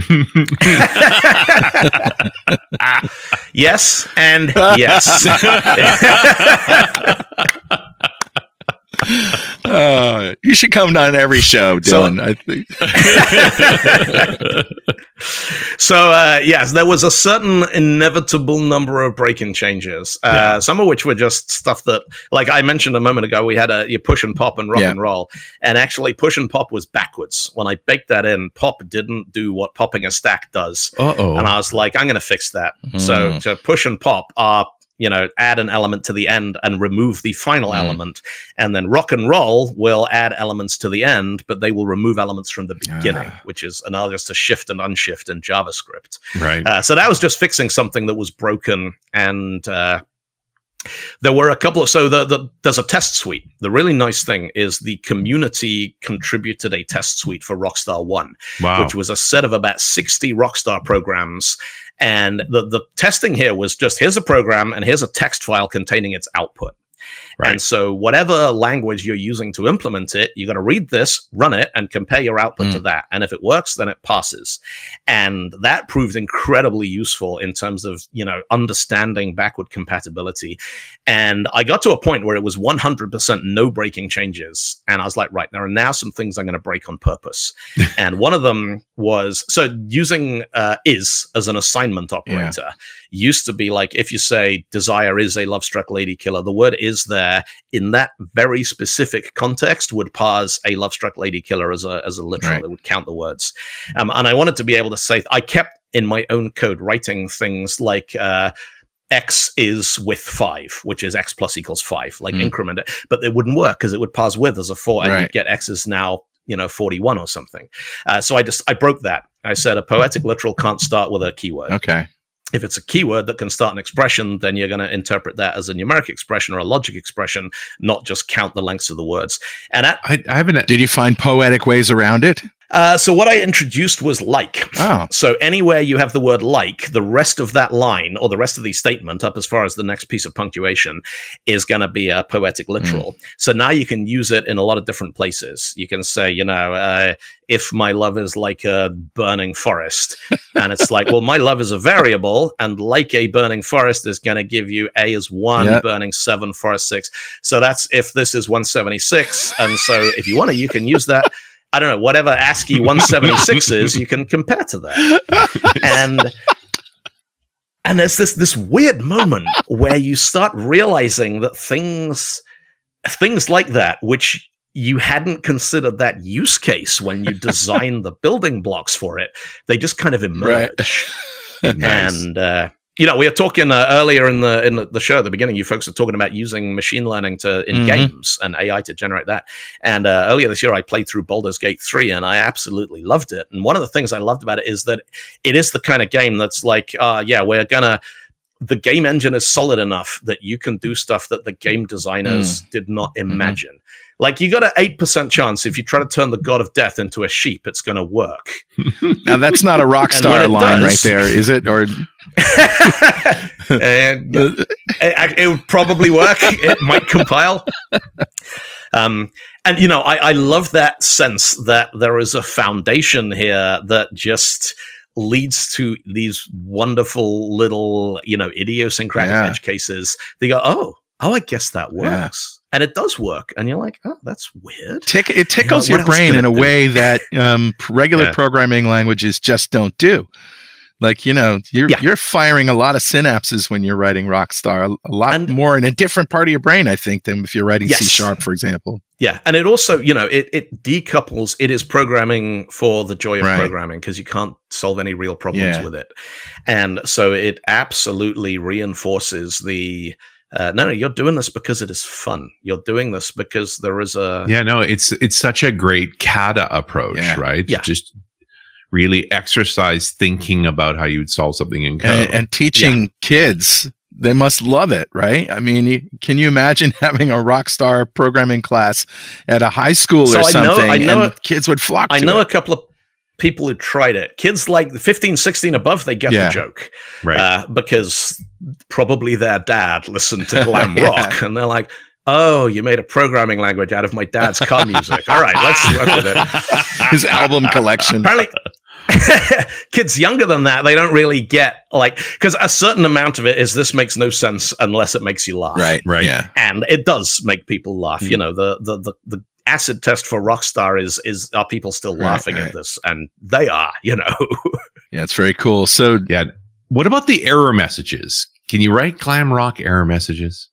Yes, and yes. Uh, you should come on every show, So- Dylan. I think. So uh, yes, there was a certain inevitable number of breaking changes. Uh, Yeah. Some of which were just stuff that, like I mentioned a moment ago, we had a you push and pop and rock Yeah. and roll, and actually push and pop was backwards. When I baked that in, pop didn't do what popping a stack does, Uh-oh. and I was like, I'm going to fix that. So Mm. to push and pop are, you know, add an element to the end and remove the final Mm. element. And then rock and roll will add elements to the end, but they will remove elements from the beginning, Ah. which is another just a shift and unshift in JavaScript. Right. Uh, so that was just fixing something that was broken. And uh, there were a couple of, so the, the, there's a test suite. The really nice thing is the community contributed a test suite for Rockstar one, Wow. which was a set of about sixty Rockstar programs. And the, the testing here was just, here's a program and here's a text file containing its output. Right. And so whatever language you're using to implement it, you're going to read this, run it, and compare your output Mm. to that. And if it works, then it passes. And that proved incredibly useful in terms of, you know, understanding backward compatibility. And I got to a point where it was one hundred percent no breaking changes. And I was like, right, there are now some things I'm going to break on purpose. And one of them was, so using uh, is as an assignment operator used to be like, if you say desire is a love-struck lady killer, the word is there in that very specific context would parse a love-struck lady killer as a as a literal. Right. It would count the words. Um, and I wanted to be able to say, I kept in my own code writing things like uh, X is with five, which is X plus equals five, like Mm. increment it, but it wouldn't work because it would parse with as a four and Right. you'd get X is now, you know, forty-one or something. Uh, so I just, I broke that. I said a poetic literal can't start with a keyword. Okay. If it's a keyword that can start an expression, then you're going to interpret that as a numeric expression or a logic expression, not just count the lengths of the words. And that, I, I haven't. Did you find poetic ways around it? Uh, so what I introduced was like. Oh. So anywhere you have the word like, the rest of that line or the rest of the statement up as far as the next piece of punctuation is going to be a poetic literal. Mm. So now you can use it in a lot of different places. You can say, you know, uh, if my love is like a burning forest. And it's like, well, my love is a variable, and like a burning forest is going to give you A is one, yep. burning seven, forest six. So that's if this is one seventy-six. And so if you want to, you can use that. I don't know, whatever ASCII one seventy-six is, you can compare to that. And and there's this this weird moment where you start realizing that things things like that, which you hadn't considered that use case when you designed the building blocks for it, they just kind of emerge. Right. Nice. And uh you know, we were talking uh, earlier in the in the show at the beginning. You folks are talking about using machine learning to in mm-hmm. games and A I to generate that. And uh, earlier this year, I played through Baldur's Gate three, and I absolutely loved it. And one of the things I loved about it is that it is the kind of game that's like, uh, yeah, we're gonna. The game engine is solid enough that you can do stuff that the game designers mm. did not imagine. Mm-hmm. Like, you got an eight percent chance if you try to turn the God of Death into a sheep, it's going to work. Now, that's not a Rockstar line does, right there, is it? Or and, uh, it, it would probably work. It might compile. Um, and, you know, I, I love that sense that there is a foundation here that just leads to these wonderful little, you know, idiosyncratic yeah. edge cases. They go, oh, oh, I guess that works. Yeah. And it does work. And you're like, oh, that's weird. Tick, it tickles you know, your brain in a do? way that um, regular yeah. programming languages just don't do. Like, you know, you're yeah. you're firing a lot of synapses when you're writing Rockstar, a, a lot and, more in a different part of your brain, I think, than if you're writing yes. C Sharp, for example. Yeah. And it also, you know, it, it decouples, it is programming for the joy of right. programming, because you can't solve any real problems yeah. with it. And so it absolutely reinforces the, Uh, no, no, you're doing this because it is fun. You're doing this because there is a... Yeah, no, it's it's such a great kata approach, yeah. right? Yeah. Just really exercise thinking about how you would solve something in code. And, and teaching yeah. kids, they must love it, right? I mean, you, can you imagine having a Rockstar programming class at a high school so or I something, know, I know and a, kids would flock to I know it. a couple of people who tried it. Kids like fifteen, sixteen above, they get yeah. the joke. Right. Uh, because probably their dad listened to glam yeah. rock, and they're like, oh, you made a programming language out of my dad's car music. All right, let's work with it. His album collection. Apparently, kids younger than that, they don't really get, like, because a certain amount of it is this makes no sense unless it makes you laugh. Right, right. Yeah. And it does make people laugh. Mm. You know, the, the, the, the acid test for Rockstar is, is are people still laughing right, right. at this? And they are, you know. Yeah, it's very cool. So, yeah. What about the error messages? Can you write glam rock error messages?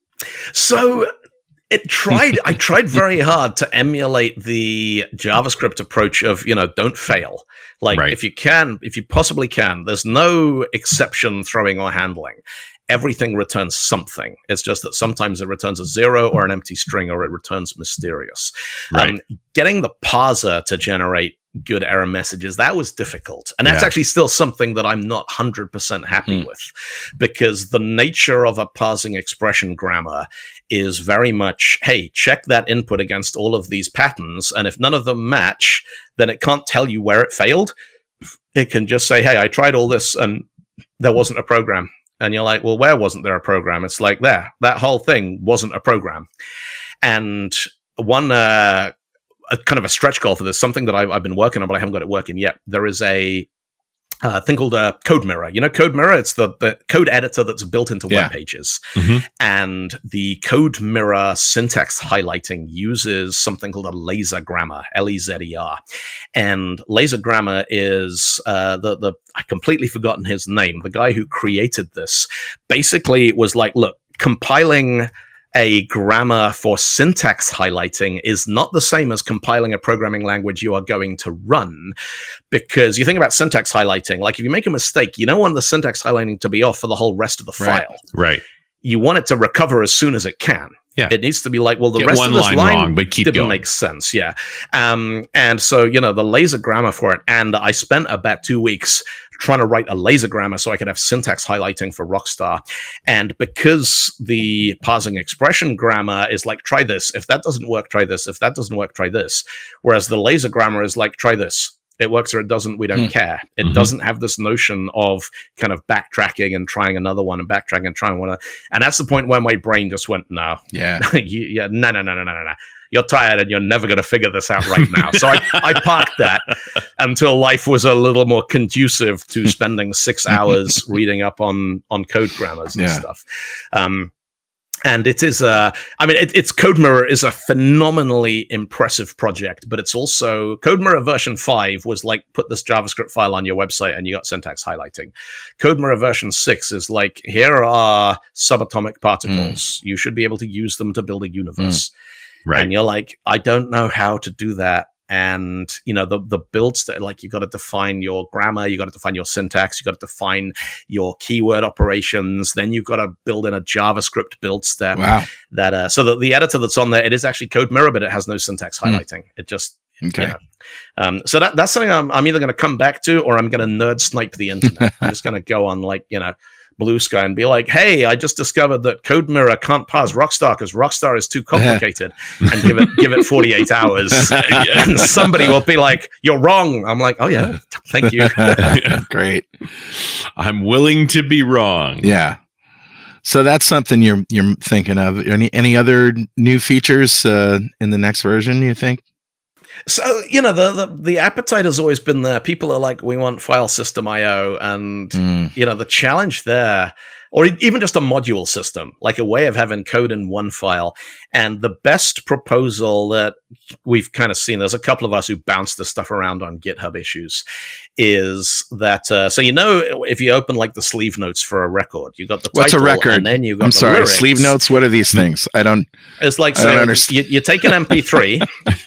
So it tried, I tried very hard to emulate the JavaScript approach of, you know, don't fail. Like right. if you can, if you possibly can, there's no exception throwing or handling. Everything returns something. It's just that sometimes it returns a zero or an empty string, or it returns mysterious. Right. Um, getting the parser to generate good error messages, that was difficult. And that's yeah. actually still something that I'm not one hundred percent happy mm. with, because the nature of a parsing expression grammar is very much, hey, check that input against all of these patterns, and if none of them match, then it can't tell you where it failed. It can just say, hey, I tried all this and there wasn't a program. And you're like, well, where wasn't there a program? It's like, there, that whole thing wasn't a program. And one uh, a kind of a stretch goal for this, something that I've, I've been working on, but I haven't got it working yet. There is a uh, thing called a Code Mirror. You know, Code Mirror, it's the, the code editor that's built into yeah. web pages. Mm-hmm. And the Code Mirror syntax highlighting uses something called a laser grammar, L E Z E R. And laser grammar is uh, the, the, I completely forgotten his name. The guy who created this basically was like, look, compiling a grammar for syntax highlighting is not the same as compiling a programming language you are going to run, because you think about syntax highlighting, like if you make a mistake, you don't want the syntax highlighting to be off for the whole rest of the right. file. Right. You want it to recover as soon as it can. Yeah. It needs to be like, well, the Get rest one of this line, line wrong, but keep didn't going. make sense. Yeah. Um, and so, you know, the laser grammar for it. And I spent about two weeks trying to write a laser grammar so I could have syntax highlighting for Rockstar. And because the parsing expression grammar is like, try this. If that doesn't work, try this. If that doesn't work, try this. Whereas the laser grammar is like, try this. It works or it doesn't. We don't mm. care. It mm-hmm. doesn't have this notion of kind of backtracking and trying another one and backtracking and trying one. And that's the point where my brain just went, no. Yeah. you, yeah. No, no, no, no, no, no, no. You're tired and you're never going to figure this out right now. So I, I parked that until life was a little more conducive to spending six hours reading up on, on code grammars and yeah. stuff. Um, And it is a, I mean, it, it's CodeMirror is a phenomenally impressive project, but it's also CodeMirror version five was like, put this JavaScript file on your website and you got syntax highlighting. CodeMirror version six is like, here are subatomic particles. Mm. You should be able to use them to build a universe. Mm. Right. And you're like, I don't know how to do that. And, you know, the, the builds that like, you got to define your grammar, you got to define your syntax, you got to define your keyword operations. Then you've got to build in a JavaScript build step. Wow. That, uh, so that the editor that's on there, it is actually CodeMirror, but it has no syntax highlighting. Mm. It just, okay. You know. Um, so that, that's something I'm, I'm either going to come back to, or I'm going to nerd snipe the internet. I'm just going to go on like, you know, Blue Sky and be like, hey, I just discovered that CodeMirror can't parse Rockstar because Rockstar is too complicated, and give it give it forty-eight hours. And somebody will be like, you're wrong. I'm like, oh yeah, thank you. Great. I'm willing to be wrong. Yeah. So that's something you're you're thinking of. Any any other new features uh, in the next version, you think? So, you know, the, the the appetite has always been there. People are like, we want file system I O. And, mm. you know, the challenge there, or even just a module system, like a way of having code in one file. And the best proposal that we've kind of seen, there's a couple of us who bounce this stuff around on GitHub issues, is that, uh, so, you know, if you open like the sleeve notes for a record, you got the title. What's a record? And then you got I'm the sorry, lyrics. Sleeve notes. What are these things? I don't, it's like, I so don't understand. You, you take an M P three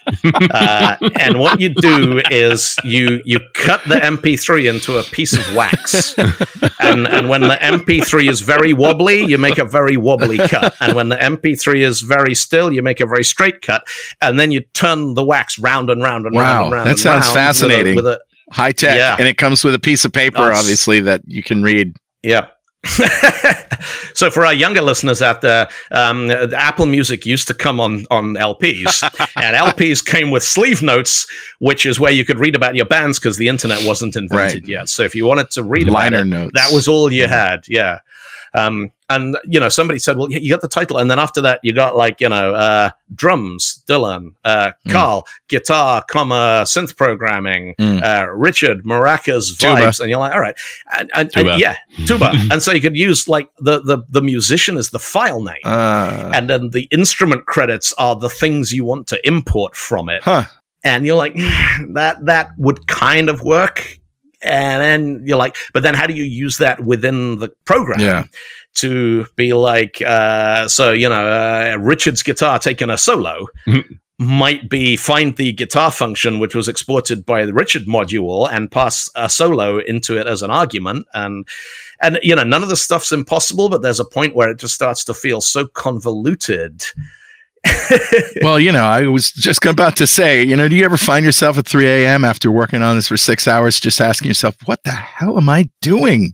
uh, and what you do is you, you cut the M P three into a piece of wax. And, and when the M P three is very wobbly, you make a very wobbly cut. And when the M P three is very still, you make a very straight cut. And then you turn the wax round and round and wow, round and round. That and sounds round fascinating. With a, with a, high tech, yeah. And it comes with a piece of paper, That's, obviously, that you can read. Yeah. So for our younger listeners out there, um, Apple Music used to come on on L Ps, and L Ps came with sleeve notes, which is where you could read about your bands because the internet wasn't invented right. yet. So if you wanted to read liner about it, notes, that was all you had. Yeah. Um, and, you know, somebody said, well, you got the title. And then after that, you got like, you know, uh, drums, Dylan, uh, Carl, mm. guitar, comma, synth programming, mm. uh, Richard, maracas, vibes. Tuba. And you're like, all right. And, and, and yeah, tuba. And so you could use like the, the, the musician as the file name. Uh. And then the instrument credits are the things you want to import from it. Huh. And you're like, that, that would kind of work. And then you're like, but then how do you use that within the program? Yeah. To be like, uh, so, you know, uh, Richard's guitar taking a solo mm-hmm. might be find the guitar function, which was exported by the Richard module, and pass a solo into it as an argument. And, and you know, none of the stuff's impossible, but there's a point where it just starts to feel so convoluted. Well, you know, I was just about to say, you know, do you ever find yourself at three a.m. after working on this for six hours just asking yourself, what the hell am I doing?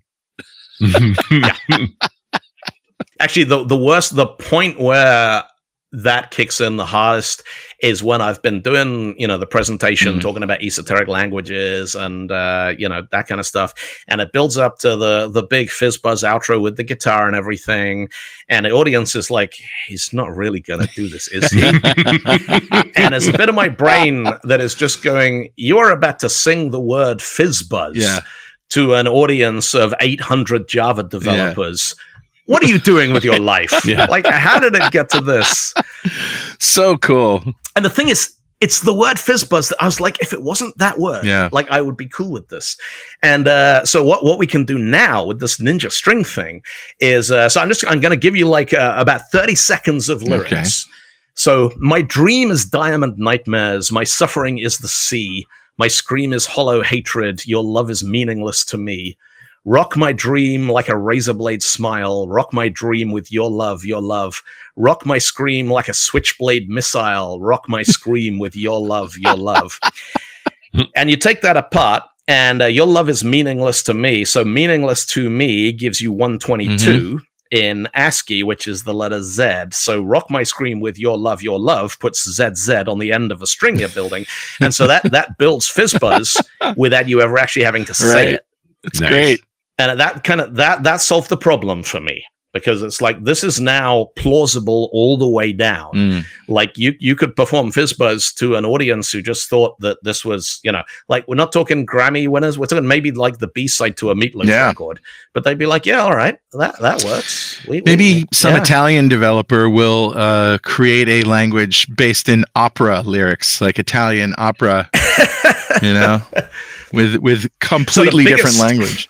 Actually, the, the worst, the point where that kicks in the hardest is when I've been doing, you know, the presentation, mm-hmm. talking about esoteric languages and, uh, you know, that kind of stuff. And it builds up to the the big fizz buzz outro with the guitar and everything. And the audience is like, he's not really going to do this, is he? And there's a bit of my brain that is just going, you are about to sing the word fizz buzz yeah. to an audience of eight hundred Java developers. Yeah. What are you doing with your life? Yeah. Like, how did it get to this? So cool. And the thing is, it's the word fizzbuzz that I was like, if it wasn't that word, yeah. like I would be cool with this. And uh, so what, what we can do now with this ninja string thing is, uh, so I'm just, I'm going to give you like uh, about thirty seconds of lyrics. Okay. So my dream is diamond nightmares. My suffering is the sea. My scream is hollow hatred. Your love is meaningless to me. Rock my dream like a razor blade smile. Rock my dream with your love, your love. Rock my scream like a switchblade missile. Rock my scream with your love, your love. And you take that apart, and uh, your love is meaningless to me. So meaningless to me gives you one twenty-two. Mm-hmm. in ASCII, which is the letter Z. So Rock My Scream with Your Love, Your Love puts Z Z on the end of a string you're building. And so that, that builds FizzBuzz without you ever actually having to say Right. it. It's Nice. great. And that kind of, that, that solved the problem for me. Because it's like, this is now plausible all the way down. Mm. Like you, you could perform FizzBuzz to an audience who just thought that this was, you know, like we're not talking Grammy winners. We're talking maybe like the B-side to a Meatloaf Yeah. record. But they'd be like, yeah, all right, that that works. We, we- Maybe some yeah. Italian developer will uh, create a language based in opera lyrics, like Italian opera, you know, with with completely different biggest- language.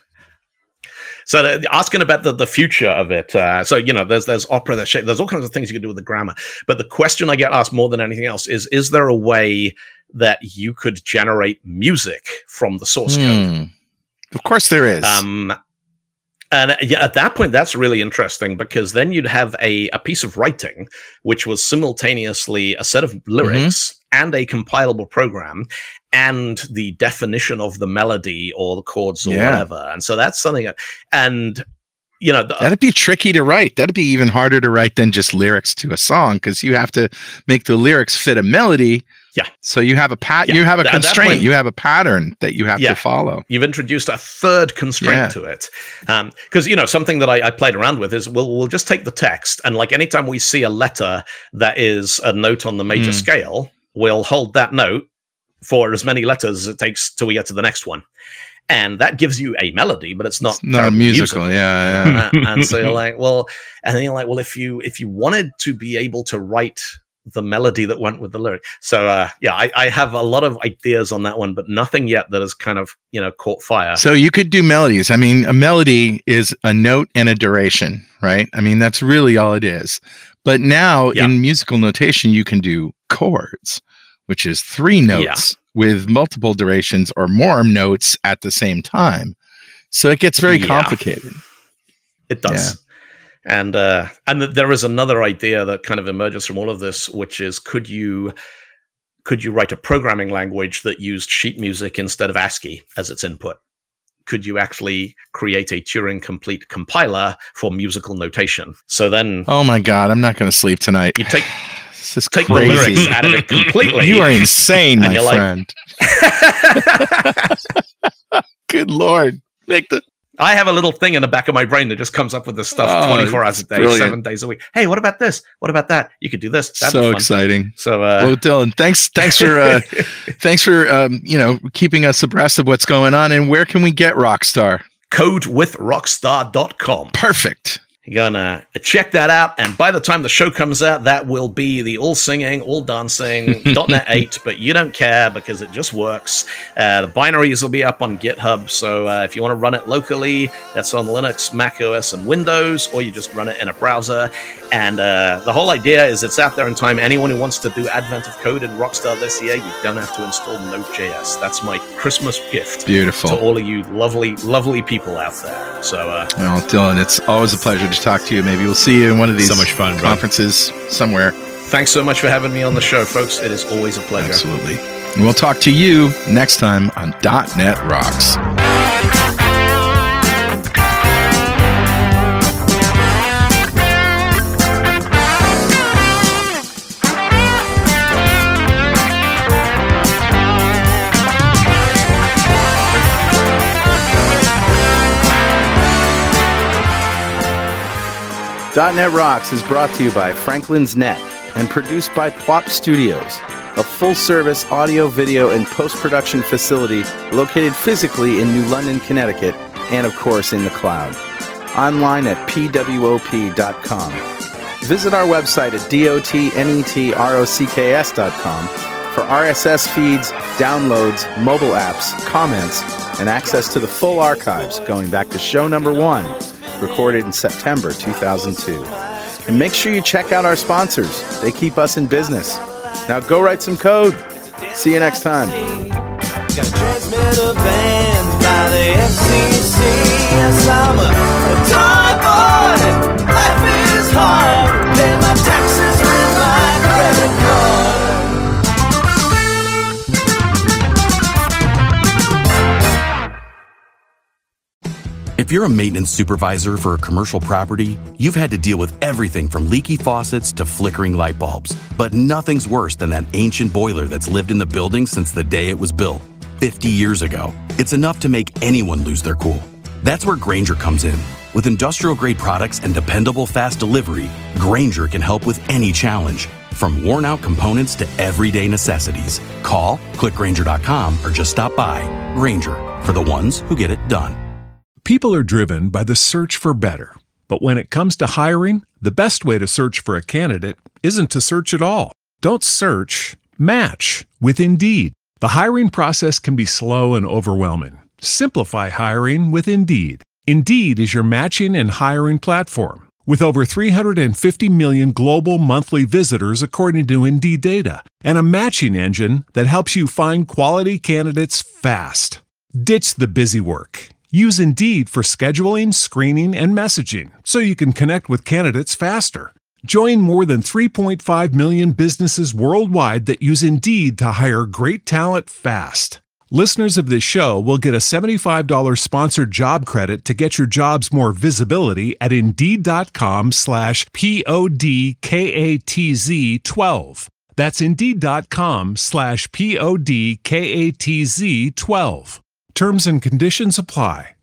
So the, asking about the, the future of it. Uh, so, you know, there's there's opera, there's shape, there's all kinds of things you can do with the grammar. But the question I get asked more than anything else is, is there a way that you could generate music from the source code? Hmm. Of course there is. Um, and uh, yeah, at that point, that's really interesting because then you'd have a, a piece of writing which was simultaneously a set of lyrics Mm-hmm. and a compilable program and the definition of the melody or the chords or Yeah. whatever. And so that's something that, and you know, the, That'd be tricky to write. That'd be even harder to write than just lyrics to a song because you have to make the lyrics fit a melody. Yeah. So you have a pat. Yeah. You have a At that constraint. point- you have a pattern that you have Yeah. to follow. you've introduced a third constraint Yeah. to it. Um, because, you know, something that I, I played around with is we'll, we'll just take the text and like anytime we see a letter that is a note on the major Mm. scale, we'll hold that note for as many letters as it takes till we get to the next one. And that gives you a melody, but it's not, It's not terribly musical. Yeah. Yeah. Uh, and so you're like, well, and then you're like, well, if you if you wanted to be able to write the melody that went with the lyric, so uh, yeah, I, I have a lot of ideas on that one, but nothing yet that has kind of you know caught fire. So you could do melodies. I mean, a melody is a note and a duration, right? I mean, that's really all it is. But now Yeah. in musical notation, you can do chords, which is three notes with multiple durations or more notes at the same time. So it gets very Yeah. complicated. It does. And uh, and th- there is another idea that kind of emerges from all of this, which is could you could you write a programming language that used sheet music instead of ASCII as its input? Could you actually create a Turing complete compiler for musical notation? So then Oh my God, I'm not going to sleep tonight. you take This is take the crazy. lyrics out of it completely. You are insane, And my you're like- friend. Good Lord. Make the I have a little thing in the back of my brain that just comes up with this stuff Oh, twenty-four hours a day, brilliant. seven days a week. Hey, what about this? What about that? You could do this. That'd be so fun. exciting. So, uh, Well, Dylan, thanks, thanks for, uh, thanks for, um, you know, keeping us abreast of what's going on. And where can we get Rockstar? code with rockstar dot com. Perfect. You're gonna check that out, and by the time the show comes out, that will be the all singing, all dancing .NET eight, but you don't care because it just works. Uh, the binaries will be up on GitHub, so uh, if you want to run it locally, that's on Linux, Mac O S, and Windows, or you just run it in a browser. And uh, the whole idea is it's out there in time. Anyone who wants to do Advent of Code in Rockstar this year, you don't have to install Node.js. That's my Christmas gift Beautiful. to all of you lovely, lovely people out there. So, uh, Well, Dylan, it's always a pleasure to talk to you. Maybe we'll see you in one of these So much fun, bro. conferences somewhere. thanks so much for having me on the show, folks. It is always a pleasure. Absolutely. And we'll talk to you next time on .NET Rocks. .NET Rocks is brought to you by Franklin's Net and produced by Plop Studios, a full-service audio, video, and post-production facility located physically in New London, Connecticut, and of course in the cloud. Online at P W O P dot com. Visit our website at dotnetrocks dot com for R S S feeds, downloads, mobile apps, comments, and access to the full archives going back to show number one, recorded in September two thousand two. And make sure you check out our sponsors. They keep us in business. Now go write some code. See you next time. Got transmitter banned by the F C C. Yes, I'm a, a toy boy. Life is hard. Pay my taxes with my credit card. If you're a maintenance supervisor for a commercial property, you've had to deal with everything from leaky faucets to flickering light bulbs. But nothing's worse than that ancient boiler that's lived in the building since the day it was built, fifty years ago. It's enough to make anyone lose their cool. That's where Grainger comes in. With industrial-grade products and dependable fast delivery, Grainger can help with any challenge, from worn-out components to everyday necessities. Call, click Grainger dot com, or just stop by. Grainger, for the ones who get it done. People are driven by the search for better. But when it comes to hiring, the best way to search for a candidate isn't to search at all. Don't search, match with Indeed. The hiring process can be slow and overwhelming. Simplify hiring with Indeed. Indeed is your matching and hiring platform. With over three hundred fifty million global monthly visitors according to Indeed data, and a matching engine that helps you find quality candidates fast. Ditch the busy work. Use Indeed for scheduling, screening, and messaging so you can connect with candidates faster. Join more than three point five million businesses worldwide that use Indeed to hire great talent fast. Listeners of this show will get a seventy-five dollars sponsored job credit to get your jobs more visibility at Indeed.com slash P-O-D-K-A-T-Z 12. That's Indeed.com slash P-O-D-K-A-T-Z 12. Terms and conditions apply.